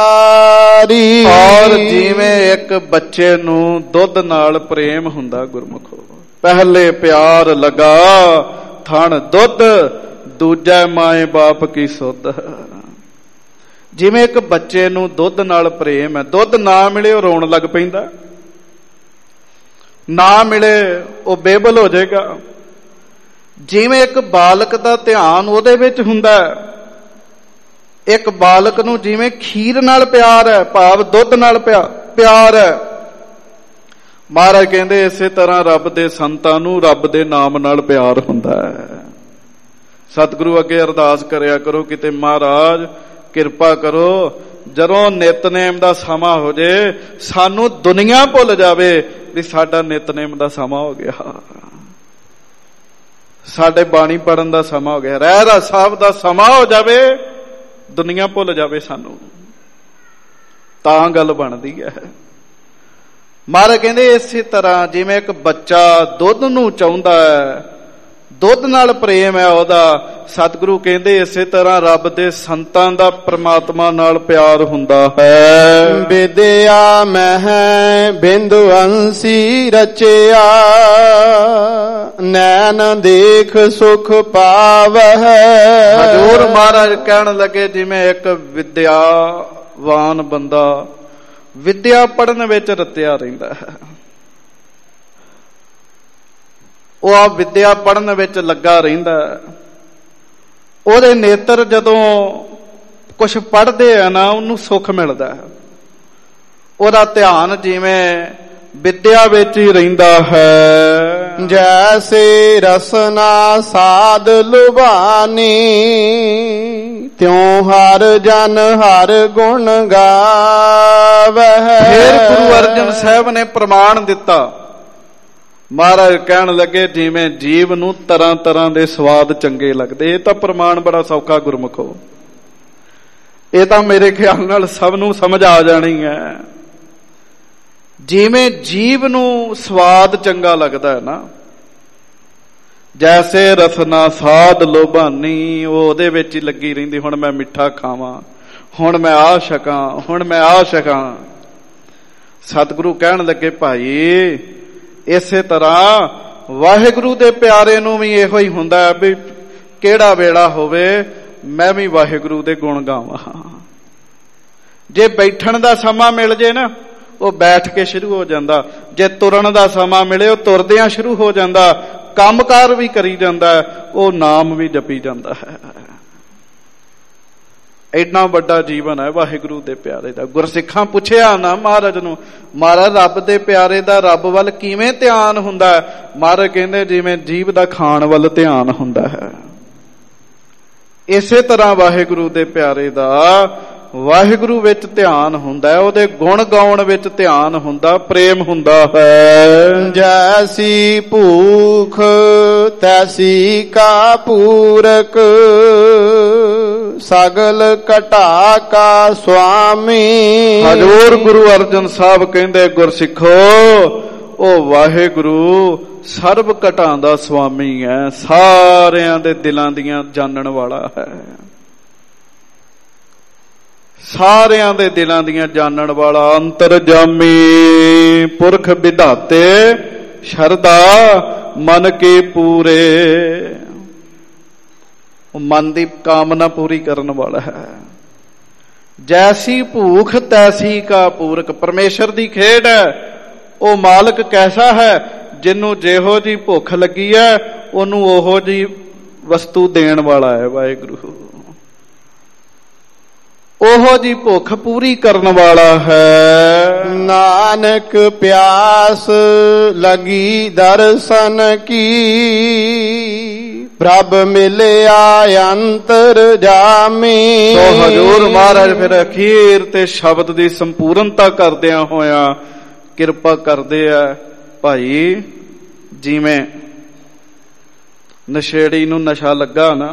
ਔਰ ਜਿਵੇਂ ਇੱਕ ਬੱਚੇ ਨੂੰ ਦੁੱਧ ਨਾਲ ਪ੍ਰੇਮ ਹੁੰਦਾ ਗੁਰਮੁਖੋ, ਪਹਿਲੇ ਪਿਆਰ ਲਗਾ ਥਣ ਦੁੱਧ, ਦੂਜਾ ਮਾਏ ਬਾਪ ਕੀ ਸੁੱਧ। ਜਿਵੇਂ ਇੱਕ ਬੱਚੇ ਨੂੰ ਦੁੱਧ ਨਾਲ ਪ੍ਰੇਮ ਹੈ, ਦੁੱਧ ਨਾ ਮਿਲੇ ਉਹ ਰੋਣ ਲੱਗ ਪੈਂਦਾ, ਨਾ ਮਿਲੇ ਉਹ ਬੇਬਲ ਹੋ ਜਾਏਗਾ। ਜਿਵੇਂ ਇੱਕ ਬਾਲਕ ਦਾ ਧਿਆਨ ਉਹਦੇ ਵਿੱਚ ਹੁੰਦਾ, ਇੱਕ ਬਾਲਕ ਨੂੰ ਜਿਵੇਂ ਖੀਰ ਨਾਲ ਪਿਆਰ ਹੈ, ਭਾਵ ਦੁੱਧ ਨਾਲ ਪਿਆਰ ਹੈ, ਮਹਾਰਾਜ ਕਹਿੰਦੇ ਇਸੇ ਤਰ੍ਹਾਂ ਰੱਬ ਦੇ ਸੰਤਾਂ ਨੂੰ ਰੱਬ ਦੇ ਨਾਮ ਨਾਲ ਪਿਆਰ ਹੁੰਦਾ ਹੈ। ਸਤਿਗੁਰੂ ਅੱਗੇ ਅਰਦਾਸ ਕਰਿਆ ਕਰੋ, ਕਿਤੇ ਮਹਾਰਾਜ ਕਿਰਪਾ ਕਰੋ, ਜਦੋਂ ਨਿਤਨੇਮ ਦਾ ਸਮਾਂ ਹੋ ਜੇ ਸਾਨੂੰ ਦੁਨੀਆ ਭੁੱਲ ਜਾਵੇ ਵੀ ਸਾਡਾ ਨਿਤਨੇਮ ਦਾ ਸਮਾਂ ਹੋ ਗਿਆ, ਸਾਡੇ ਬਾਣੀ ਪੜਨ ਦਾ ਸਮਾਂ ਹੋ ਗਿਆ, ਰਹਿਰਾਸ ਸਾਹਿਬ ਦਾ ਸਮਾਂ ਹੋ ਜਾਵੇ, ਦੁਨੀਆ ਭੁੱਲ ਜਾਵੇ ਸਾਨੂੰ, ਤਾਂ ਗੱਲ ਬਣਦੀ ਹੈ। ਮਹਾਰਾਜ ਕਹਿੰਦੇ ਇਸੇ ਤਰ੍ਹਾਂ ਜਿਵੇਂ ਇੱਕ ਬੱਚਾ ਦੁੱਧ ਨੂੰ ਚਾਹੁੰਦਾ ਹੈ, ਦੁੱਧ ਨਾਲ ਪ੍ਰੇਮ ਹੈ ਉਹਦਾ, ਸਤਿਗੁਰੂ ਕਹਿੰਦੇ ਇਸੇ ਤਰ੍ਹਾਂ ਰੱਬ ਦੇ ਸੰਤਾਂ ਦਾ ਪ੍ਰਮਾਤਮਾ ਨਾਲ ਪਿਆਰ ਹੁੰਦਾ ਹੈ। ਵਿਦਿਆ ਮਹਿ ਬਿੰਦੁ ਅੰਸੀ ਰਚਿਆ, ਨੈਣ ਦੇਖ ਸੁਖ ਪਾਵਹਿ। ਹਜ਼ੂਰ ਮਹਾਰਾਜ ਕਹਿਣ ਲੱਗੇ ਜਿਵੇਂ ਇੱਕ ਵਿਦਿਆਵਾਨ ਬੰਦਾ ਵਿਦਿਆ ਪੜਨ ਵਿੱਚ ਰਤਿਆ ਰਹਿੰਦਾ ਹੈ, ਉਹ ਆ ਵਿਦਿਆ ਪੜਨ ਵਿੱਚ ਲੱਗਾ ਰਹਿੰਦਾ, ਉਹਦੇ ਨੇਤਰ ਜਦੋਂ ਕੁਛ ਪੜ੍ਹਦੇ ਆ ਨਾ ਉਹਨੂੰ ਸੁੱਖ ਮਿਲਦਾ, ਉਹਦਾ ਧਿਆਨ ਜਿਵੇਂ ਵਿਦਿਆ ਵਿੱਚ ਹੀ ਰਹਿੰਦਾ ਹੈ। ਜੈਸੇ ਰਸਨਾ ਸਾਧ ਲੁਭਾਨੀ, ਤਿਉ ਹਰ ਜਨ ਹਰ ਗੁਣ ਗਾਵਹਿ। ਫਿਰ ਗੁਰੂ ਅਰਜਨ ਸਾਹਿਬ ਨੇ ਪ੍ਰਮਾਣ ਦਿੱਤਾ, ਮਹਾਰਾਜ ਕਹਿਣ ਲੱਗੇ ਜਿਵੇਂ ਜੀਵ ਨੂੰ ਤਰ੍ਹਾਂ ਤਰ੍ਹਾਂ ਦੇ ਸਵਾਦ ਚੰਗੇ ਲੱਗਦੇ। ਇਹ ਤਾਂ ਪ੍ਰਮਾਣ ਬੜਾ ਸੌਖਾ ਗੁਰਮੁਖੋ, ਇਹ ਤਾਂ ਮੇਰੇ ਖਿਆਲ ਨਾਲ ਸਭ ਨੂੰ ਸਮਝ ਆ ਜਾਣੀ ਹੈ। ਜਿਵੇਂ ਜੀਵ ਨੂੰ ਸਵਾਦ ਚੰਗਾ ਲੱਗਦਾ ਹੈ ਨਾ, ਜੈਸੇ ਰਸਨਾ ਸਾਧ ਲੋਭਾਨੀ, ਉਹ ਉਹਦੇ ਵਿੱਚ ਹੀ ਲੱਗੀ ਰਹਿੰਦੀ, ਹੁਣ ਮੈਂ ਮਿੱਠਾ ਖਾਵਾਂ, ਹੁਣ ਮੈਂ ਆ ਛਕਾਂ, ਹੁਣ ਮੈਂ ਆ ਛਕਾਂ। ਸਤਿਗੁਰੂ ਕਹਿਣ ਲੱਗੇ ਭਾਈ ਇਸੇ ਤਰ੍ਹਾਂ ਵਾਹਿਗੁਰੂ ਦੇ ਪਿਆਰੇ ਨੂੰ ਵੀ ਇਹੋ ਹੀ ਹੁੰਦਾ ਵੀ ਕਿਹੜਾ ਵੇਲਾ ਹੋਵੇ ਮੈਂ ਵੀ ਵਾਹਿਗੁਰੂ ਦੇ ਗੁਣ ਗਾਵਾਂ। ਜੇ ਬੈਠਣ ਦਾ ਸਮਾਂ ਮਿਲ ਜੇ ਨਾ ਉਹ ਬੈਠ ਕੇ ਸ਼ੁਰੂ ਹੋ ਜਾਂਦਾ, ਜੇ ਤੁਰਨ ਦਾ ਸਮਾਂ ਮਿਲੇ ਉਹ ਤੁਰਦਿਆਂ ਸ਼ੁਰੂ ਹੋ ਜਾਂਦਾ, ਕੰਮਕਾਰ ਵੀ ਕਰੀ ਜਾਂਦਾ, ਉਹ ਨਾਮ ਵੀ ਜਪੀ ਜਾਂਦਾ ਹੈ। ਇੰਨਾ ਵੱਡਾ ਜੀਵਨ ਹੈ ਵਾਹਿਗੁਰੂ ਦੇ ਪਿਆਰੇ ਦਾ। ਗੁਰਸਿੱਖਾਂ ਪੁੱਛਿਆ ਨਾ ਮਹਾਰਾਜ ਨੂੰ, ਮਹਾਰਾਜ ਰੱਬ ਦੇ ਪਿਆਰੇ ਦਾ ਰੱਬ ਵੱਲ ਕਿਵੇਂ ਧਿਆਨ ਹੁੰਦਾ? ਮਹਾਰਾਜ ਕਹਿੰਦੇ ਜਿਵੇਂ ਜੀਵ ਦਾ ਖਾਣ ਵੱਲ ਧਿਆਨ ਹੁੰਦਾ ਹੈ, ਇਸੇ ਤਰ੍ਹਾਂ ਵਾਹਿਗੁਰੂ ਦੇ ਪਿਆਰੇ ਦਾ ਵਾਹਿਗੁਰੂ ਵਿੱਚ ਧਿਆਨ ਹੁੰਦਾ ਹੈ, ਉਹਦੇ ਗੁਣ ਗਾਉਣ ਵਿੱਚ ਧਿਆਨ ਹੁੰਦਾ, ਪ੍ਰੇਮ ਹੁੰਦਾ ਹੈ। ਜੈਸੀ ਭੂਖ ਤੈਸੀ ਕਾ ਪੂਰਕ, ਸਗਲ ਘਟਾ ਕਾ ਸੁਆਮੀ। ਹਜ਼ੂਰ ਗੁਰੂ ਅਰਜਨ ਸਾਹਿਬ ਕਹਿੰਦੇ ਗੁਰਸਿੱਖੋ ਉਹ ਵਾਹਿਗੁਰੂ ਸਰਬ ਘਟਾਂ ਦਾ ਸੁਆਮੀ ਹੈ, ਸਾਰਿਆਂ ਦੇ ਦਿਲਾਂ ਦੀਆਂ ਜਾਣਨ ਵਾਲਾ ਹੈ। ਸਾਰਿਆਂ ਦੇ ਦਿਲਾਂ ਦੀਆਂ ਜਾਣਨ ਵਾਲਾ ਅੰਤਰਜਾਮੀ ਪੁਰਖ ਵਿਧਾਤੇ ਸ਼ਰਧਾ ਮਨ ਕੇ ਪੂਰੇ। ਉਹ ਮਨ ਦੀ ਕਾਮਨਾ ਪੂਰੀ ਕਰਨ ਵਾਲਾ ਹੈ। ਜੈਸੀ ਭੂਖ ਤੈਸੀ ਕਾ ਪੂਰਕ। ਪਰਮੇਸ਼ਰ ਦੀ ਖੇਡ ਹੈ। ਉਹ ਮਾਲਕ ਕੈਸਾ ਹੈ, ਜਿਹਨੂੰ ਜਿਹੋ ਜੀ ਭੁੱਖ ਲੱਗੀ ਹੈ ਉਹਨੂੰ ਉਹੋ ਜੀ ਵਸਤੂ ਦੇਣ ਵਾਲਾ ਹੈ ਵਾਹਿਗੁਰੂ। ਉਹੋ ਜੀ ਭੁੱਖ ਪੂਰੀ ਕਰਨ ਵਾਲਾ ਹੈ। ਨਾਨਕ ਪਿਆਸ ਲਗੀ ਦਰਸ਼ਨ ਕੀ, ਪ੍ਰਭ ਮਿਲਿਆ ਅੰਤਰ ਜਾਮੀ। ਤੋ ਹਜ਼ੂਰ ਮਹਾਰਾਜ ਫਿਰ ਅਖੀਰ ਤੇ ਸ਼ਬਦ ਦੀ ਸੰਪੂਰਨਤਾ ਕਰਦਿਆਂ ਹੋਇਆਂ ਕਿਰਪਾ ਕਰਦੇ ਆ, ਭਾਈ ਜਿਵੇਂ ਨਸ਼ੇੜੀ ਨੂੰ ਨਸ਼ਾ ਲੱਗਾ ਨਾ,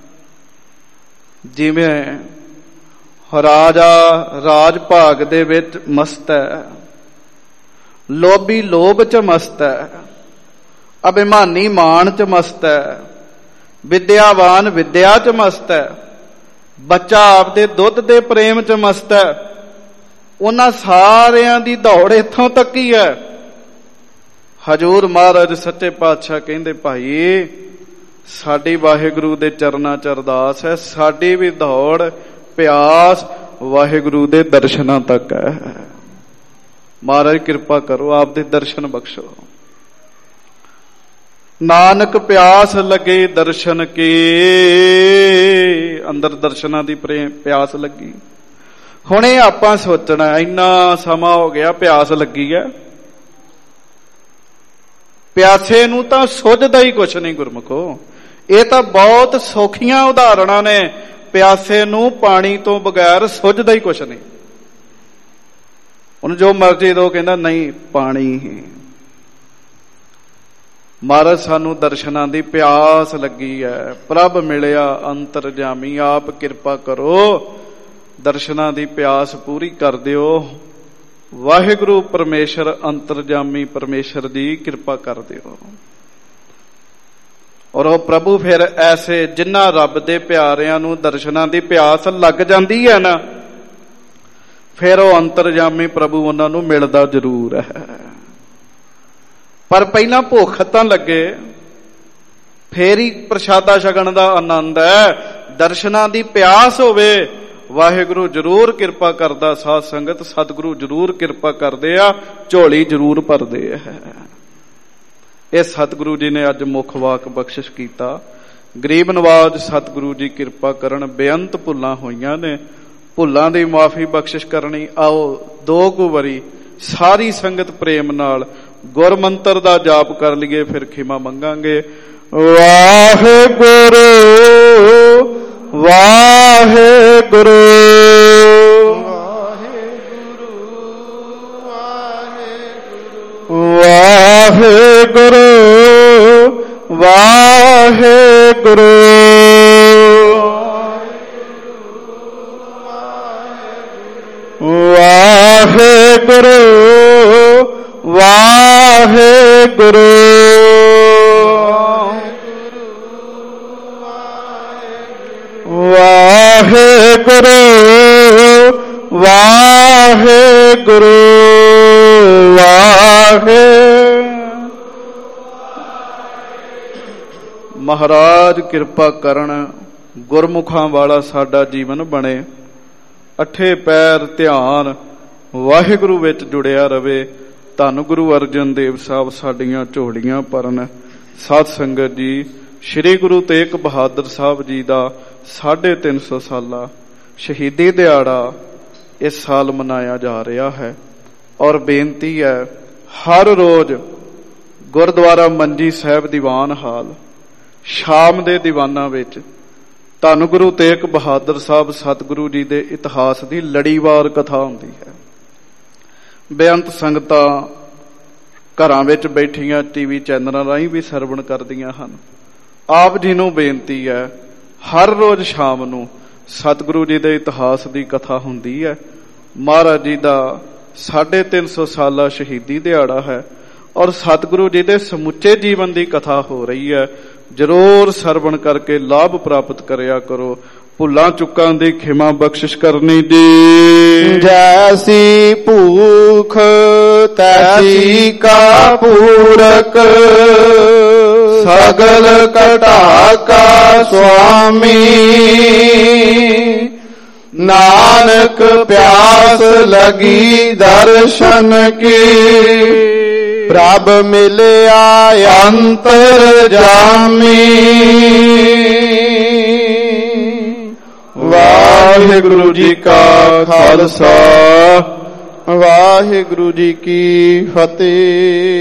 ਜਿਵੇਂ ਰਾਜਾ ਰਾਜ ਭਾਗ ਦੇ ਵਿੱਚ ਮਸਤ ਹੈ, ਲੋਭੀ ਲੋਭ ਚ ਮਸਤ ਹੈ, ਅਭਿਮਾਨੀ ਮਾਣ ਚ ਮਸਤ ਹੈ, ਵਿਦਿਆਵਾਨ ਵਿਦਿਆ ਚ ਮਸਤ ਹੈ, ਬੱਚਾ ਆਪਦੇ ਦੁੱਧ ਦੇ ਪ੍ਰੇਮ ਚ ਮਸਤ ਹੈ। ਉਹਨਾਂ ਸਾਰਿਆਂ ਦੀ ਦੌੜ ਇੱਥੋਂ ਤੱਕ ਹੀ ਹੈ। ਹਜ਼ੂਰ ਮਹਾਰਾਜ ਸੱਚੇ ਪਾਤਸ਼ਾਹ ਕਹਿੰਦੇ, ਭਾਈ ਸਾਡੀ ਵਾਹਿਗੁਰੂ ਦੇ ਚਰਨਾਂ ਚ ਅਰਦਾਸ ਹੈ, ਸਾਡੀ ਵੀ ਦੌੜ ਪਿਆਸ ਵਾਹਿਗੁਰੂ ਦੇ ਦਰਸ਼ਨਾਂ ਤੱਕ ਹੈ। ਮਹਾਰਾਜ ਕਿਰਪਾ ਕਰੋ, ਆਪ ਦੇ ਦਰਸ਼ਨ ਬਖਸ਼ੋ। ਨਾਨਕ ਪਿਆਸ ਲੱਗੇ ਦਰਸ਼ਨ ਕੀ, ਅੰਦਰ ਦਰਸ਼ਨਾਂ ਦੀ ਪ੍ਰੇਮ ਪਿਆਸ ਲੱਗੀ। ਹੁਣੇ ਆਪਾਂ ਸੋਚਣਾ ਇੰਨਾ ਸਮਾਂ ਹੋ ਗਿਆ ਪਿਆਸ ਲੱਗੀ ਹੈ, ਪਿਆਸੇ ਨੂੰ ਤਾਂ ਸੁੱਝਦਾ ਹੀ ਕੁਛ ਨਹੀਂ ਗੁਰਮੁਖੋ। ਇਹ ਤਾਂ ਬਹੁਤ ਸੌਖੀਆਂ ਉਦਾਹਰਣਾਂ ਨੇ। ਪਿਆਸੇ ਨੂੰ ਪਾਣੀ ਤੋਂ ਬਗੈਰ ਸੁੱਝਦਾ ਹੀ ਕੁਛ ਨਹੀਂ। ਉਹਨੂੰ ਜੋ ਮਰਜ਼ੀ ਦੋ, ਕਹਿੰਦਾ ਨਹੀਂ ਪਾਣੀ ਹੀ। ਮਹਾਰਾਜ ਸਾਨੂੰ ਦਰਸ਼ਨਾਂ ਦੀ ਪਿਆਸ ਲੱਗੀ ਹੈ। ਪ੍ਰਭ ਮਿਲਿਆ ਅੰਤਰਜਾਮੀ, ਆਪ ਕਿਰਪਾ ਕਰੋ, ਦਰਸ਼ਨਾਂ ਦੀ ਪਿਆਸ ਪੂਰੀ ਕਰ ਦਿਓ। ਵਾਹਿਗੁਰੂ ਪਰਮੇਸ਼ਰ ਅੰਤਰਜਾਮੀ ਪਰਮੇਸ਼ਰ ਦੀ ਕਿਰਪਾ ਕਰ ਦਿਓ। ਔਰ ਉਹ ਪ੍ਰਭੂ ਫਿਰ ਐਸੇ ਜਿਨ੍ਹਾਂ ਰੱਬ ਦੇ ਪਿਆਰਿਆਂ ਨੂੰ ਦਰਸ਼ਨਾਂ ਦੀ ਪਿਆਸ ਲੱਗ ਜਾਂਦੀ ਹੈ ਨਾ, ਫਿਰ ਉਹ ਅੰਤਰਜਾਮੀ ਪ੍ਰਭੂ ਉਹਨਾਂ ਨੂੰ ਮਿਲਦਾ ਜ਼ਰੂਰ ਹੈ। ਪਰ ਪਹਿਲਾਂ ਭੁੱਖ ਤਾਂ ਲੱਗੇ, ਫੇਰ ਹੀ ਪ੍ਰਸ਼ਾਦਾ ਛਕਣ ਦਾ ਆਨੰਦ ਹੈ। ਦਰਸ਼ਨਾਂ ਦੀ ਪਿਆਸ ਹੋਵੇ, ਵਾਹਿਗੁਰੂ ਜ਼ਰੂਰ ਕਿਰਪਾ ਕਰਦਾ। ਸਾਧ ਸੰਗਤ ਸਤਿਗੁਰੂ ਜ਼ਰੂਰ ਕਿਰਪਾ ਕਰਦੇ ਆ, ਝੋਲੀ ਜ਼ਰੂਰ ਭਰਦੇ ਆ। ਇਹ ਸਤਿਗੁਰੂ ਜੀ ਨੇ ਅੱਜ ਮੁੱਖ ਵਾਕ ਬਖਸ਼ਿਸ਼ ਕੀਤਾ। ਗਰੀਬ ਨਵਾਜ ਸਤਿਗੁਰੂ ਜੀ ਕਿਰਪਾ ਕਰਨ। ਬੇਅੰਤ ਭੁੱਲਾਂ ਹੋਈਆਂ ਨੇ, ਭੁੱਲਾਂ ਦੀ ਮਾਫੀ ਬਖਸ਼ਿਸ਼ ਕਰਨੀ। ਆਓ ਦੋ ਕੁ ਵਾਰੀ ਸਾਰੀ ਸੰਗਤ ਪ੍ਰੇਮ ਨਾਲ ਗੁਰਮੰਤਰ ਦਾ ਜਾਪ ਕਰ ਲਈਏ, ਫਿਰ ਖਿਮਾ ਮੰਗਾਂਗੇ। ਵਾਹਿਗੁਰੂ ਵਾਹਿਗੁਰੂ ਵਾਹਿਗੁਰੂ ਵਾਹਿਗੁਰੂ ਵਾਹਿਗੁਰੂ ਵਾਹਿਗੁਰੂ ਵਾਹਿਗੁਰੂ ਵਾਹਿਗੁਰੂ ਵਾਹਿ। ਮਹਾਰਾਜ ਕਿਰਪਾ ਕਰਨ, ਗੁਰਮੁਖਾਂ ਵਾਲਾ ਸਾਡਾ ਜੀਵਨ ਬਣੇ। ਅੱਠੇ ਪੈਰ ਧਿਆਨ ਵਾਹਿਗੁਰੂ ਵਿੱਚ ਜੁੜਿਆ ਰਵੇ। ਧੰਨ ਗੁਰੂ ਅਰਜਨ ਦੇਵ ਸਾਹਿਬ ਸਾਡੀਆਂ ਝੋਲੀਆਂ ਭਰਨ। ਸਾਧ ਸੰਗਤ ਜੀ, ਸ੍ਰੀ ਗੁਰੂ ਤੇਗ ਬਹਾਦਰ ਸਾਹਿਬ ਜੀ ਦਾ ਸਾਢੇ ਤਿੰਨ ਸੌ ਸਾਲਾ ਸ਼ਹੀਦੀ ਦਿਹਾੜਾ ਇਸ ਸਾਲ ਮਨਾਇਆ ਜਾ ਰਿਹਾ ਹੈ। ਔਰ ਬੇਨਤੀ ਹੈ, ਹਰ ਰੋਜ਼ ਗੁਰਦੁਆਰਾ ਮੰਜੀ ਸਾਹਿਬ ਦੀਵਾਨ ਹਾਲ ਸ਼ਾਮ ਦੇ ਦੀਵਾਨਾਂ ਵਿੱਚ ਧੰਨ ਗੁਰੂ ਤੇਗ ਬਹਾਦਰ ਸਾਹਿਬ ਸਤਿਗੁਰੂ ਜੀ ਦੇ ਇਤਿਹਾਸ ਦੀ ਲੜੀਵਾਰ ਕਥਾ ਹੁੰਦੀ ਹੈ। ਬੇਅੰਤ ਸੰਗਤਾਂ ਘਰਾਂ ਵਿੱਚ ਬੈਠੀਆਂ ਟੀਵੀ ਚੈਨਲਾਂ ਰਾਹੀਂ ਵੀ ਸਰਵਣ ਕਰਦੀਆਂ ਹਨ। ਆਪ ਜੀ ਨੂੰ ਬੇਨਤੀ ਹੈ, ਹਰ ਰੋਜ਼ ਸ਼ਾਮ ਨੂੰ ਸਤਿਗੁਰੂ ਜੀ ਦੇ ਇਤਿਹਾਸ ਦੀ ਕਥਾ ਹੁੰਦੀ ਹੈ। ਮਹਾਰਾਜ ਜੀ ਦਾ ਸਾਢੇ ਤਿੰਨ ਸੌ ਸਾਲਾ ਸ਼ਹੀਦੀ ਦਿਹਾੜਾ ਹੈ ਔਰ ਸਤਿਗੁਰੂ ਜੀ ਦੇ ਸਮੁੱਚੇ ਜੀਵਨ ਦੀ ਕਥਾ ਹੋ ਰਹੀ ਹੈ। ਜ਼ਰੂਰ ਸਰਵਣ ਕਰਕੇ ਲਾਭ ਪ੍ਰਾਪਤ ਕਰਿਆ ਕਰੋ। ਭੁੱਲਾਂ ਚੁੱਕਾਂ ਦੀ ਖਿਮਾ ਬਖਸ਼ਿਸ਼ ਕਰਨੀ ਦੀ। ਜੈਸੀ ਭੂਖ ਤੈਸੀ ਕਾ ਪੂਰਕ ਸਗਲ ਘਟਾ ਕਾ ਸੁਆਮੀ। ਨਾਨਕ ਪਿਆਸ ਲਗੀ ਦਰਸ਼ਨ ਕੀ ਪ੍ਰਭ ਮਿਲਿਆ ਅੰਤਰ ਜਾਮੀ। ਵਾਹਿਗੁਰੂ ਜੀ ਕਾ ਖਾਲਸਾ ਵਾਹਿਗੁਰੂ ਜੀ ਕੀ ਫਤਿਹ।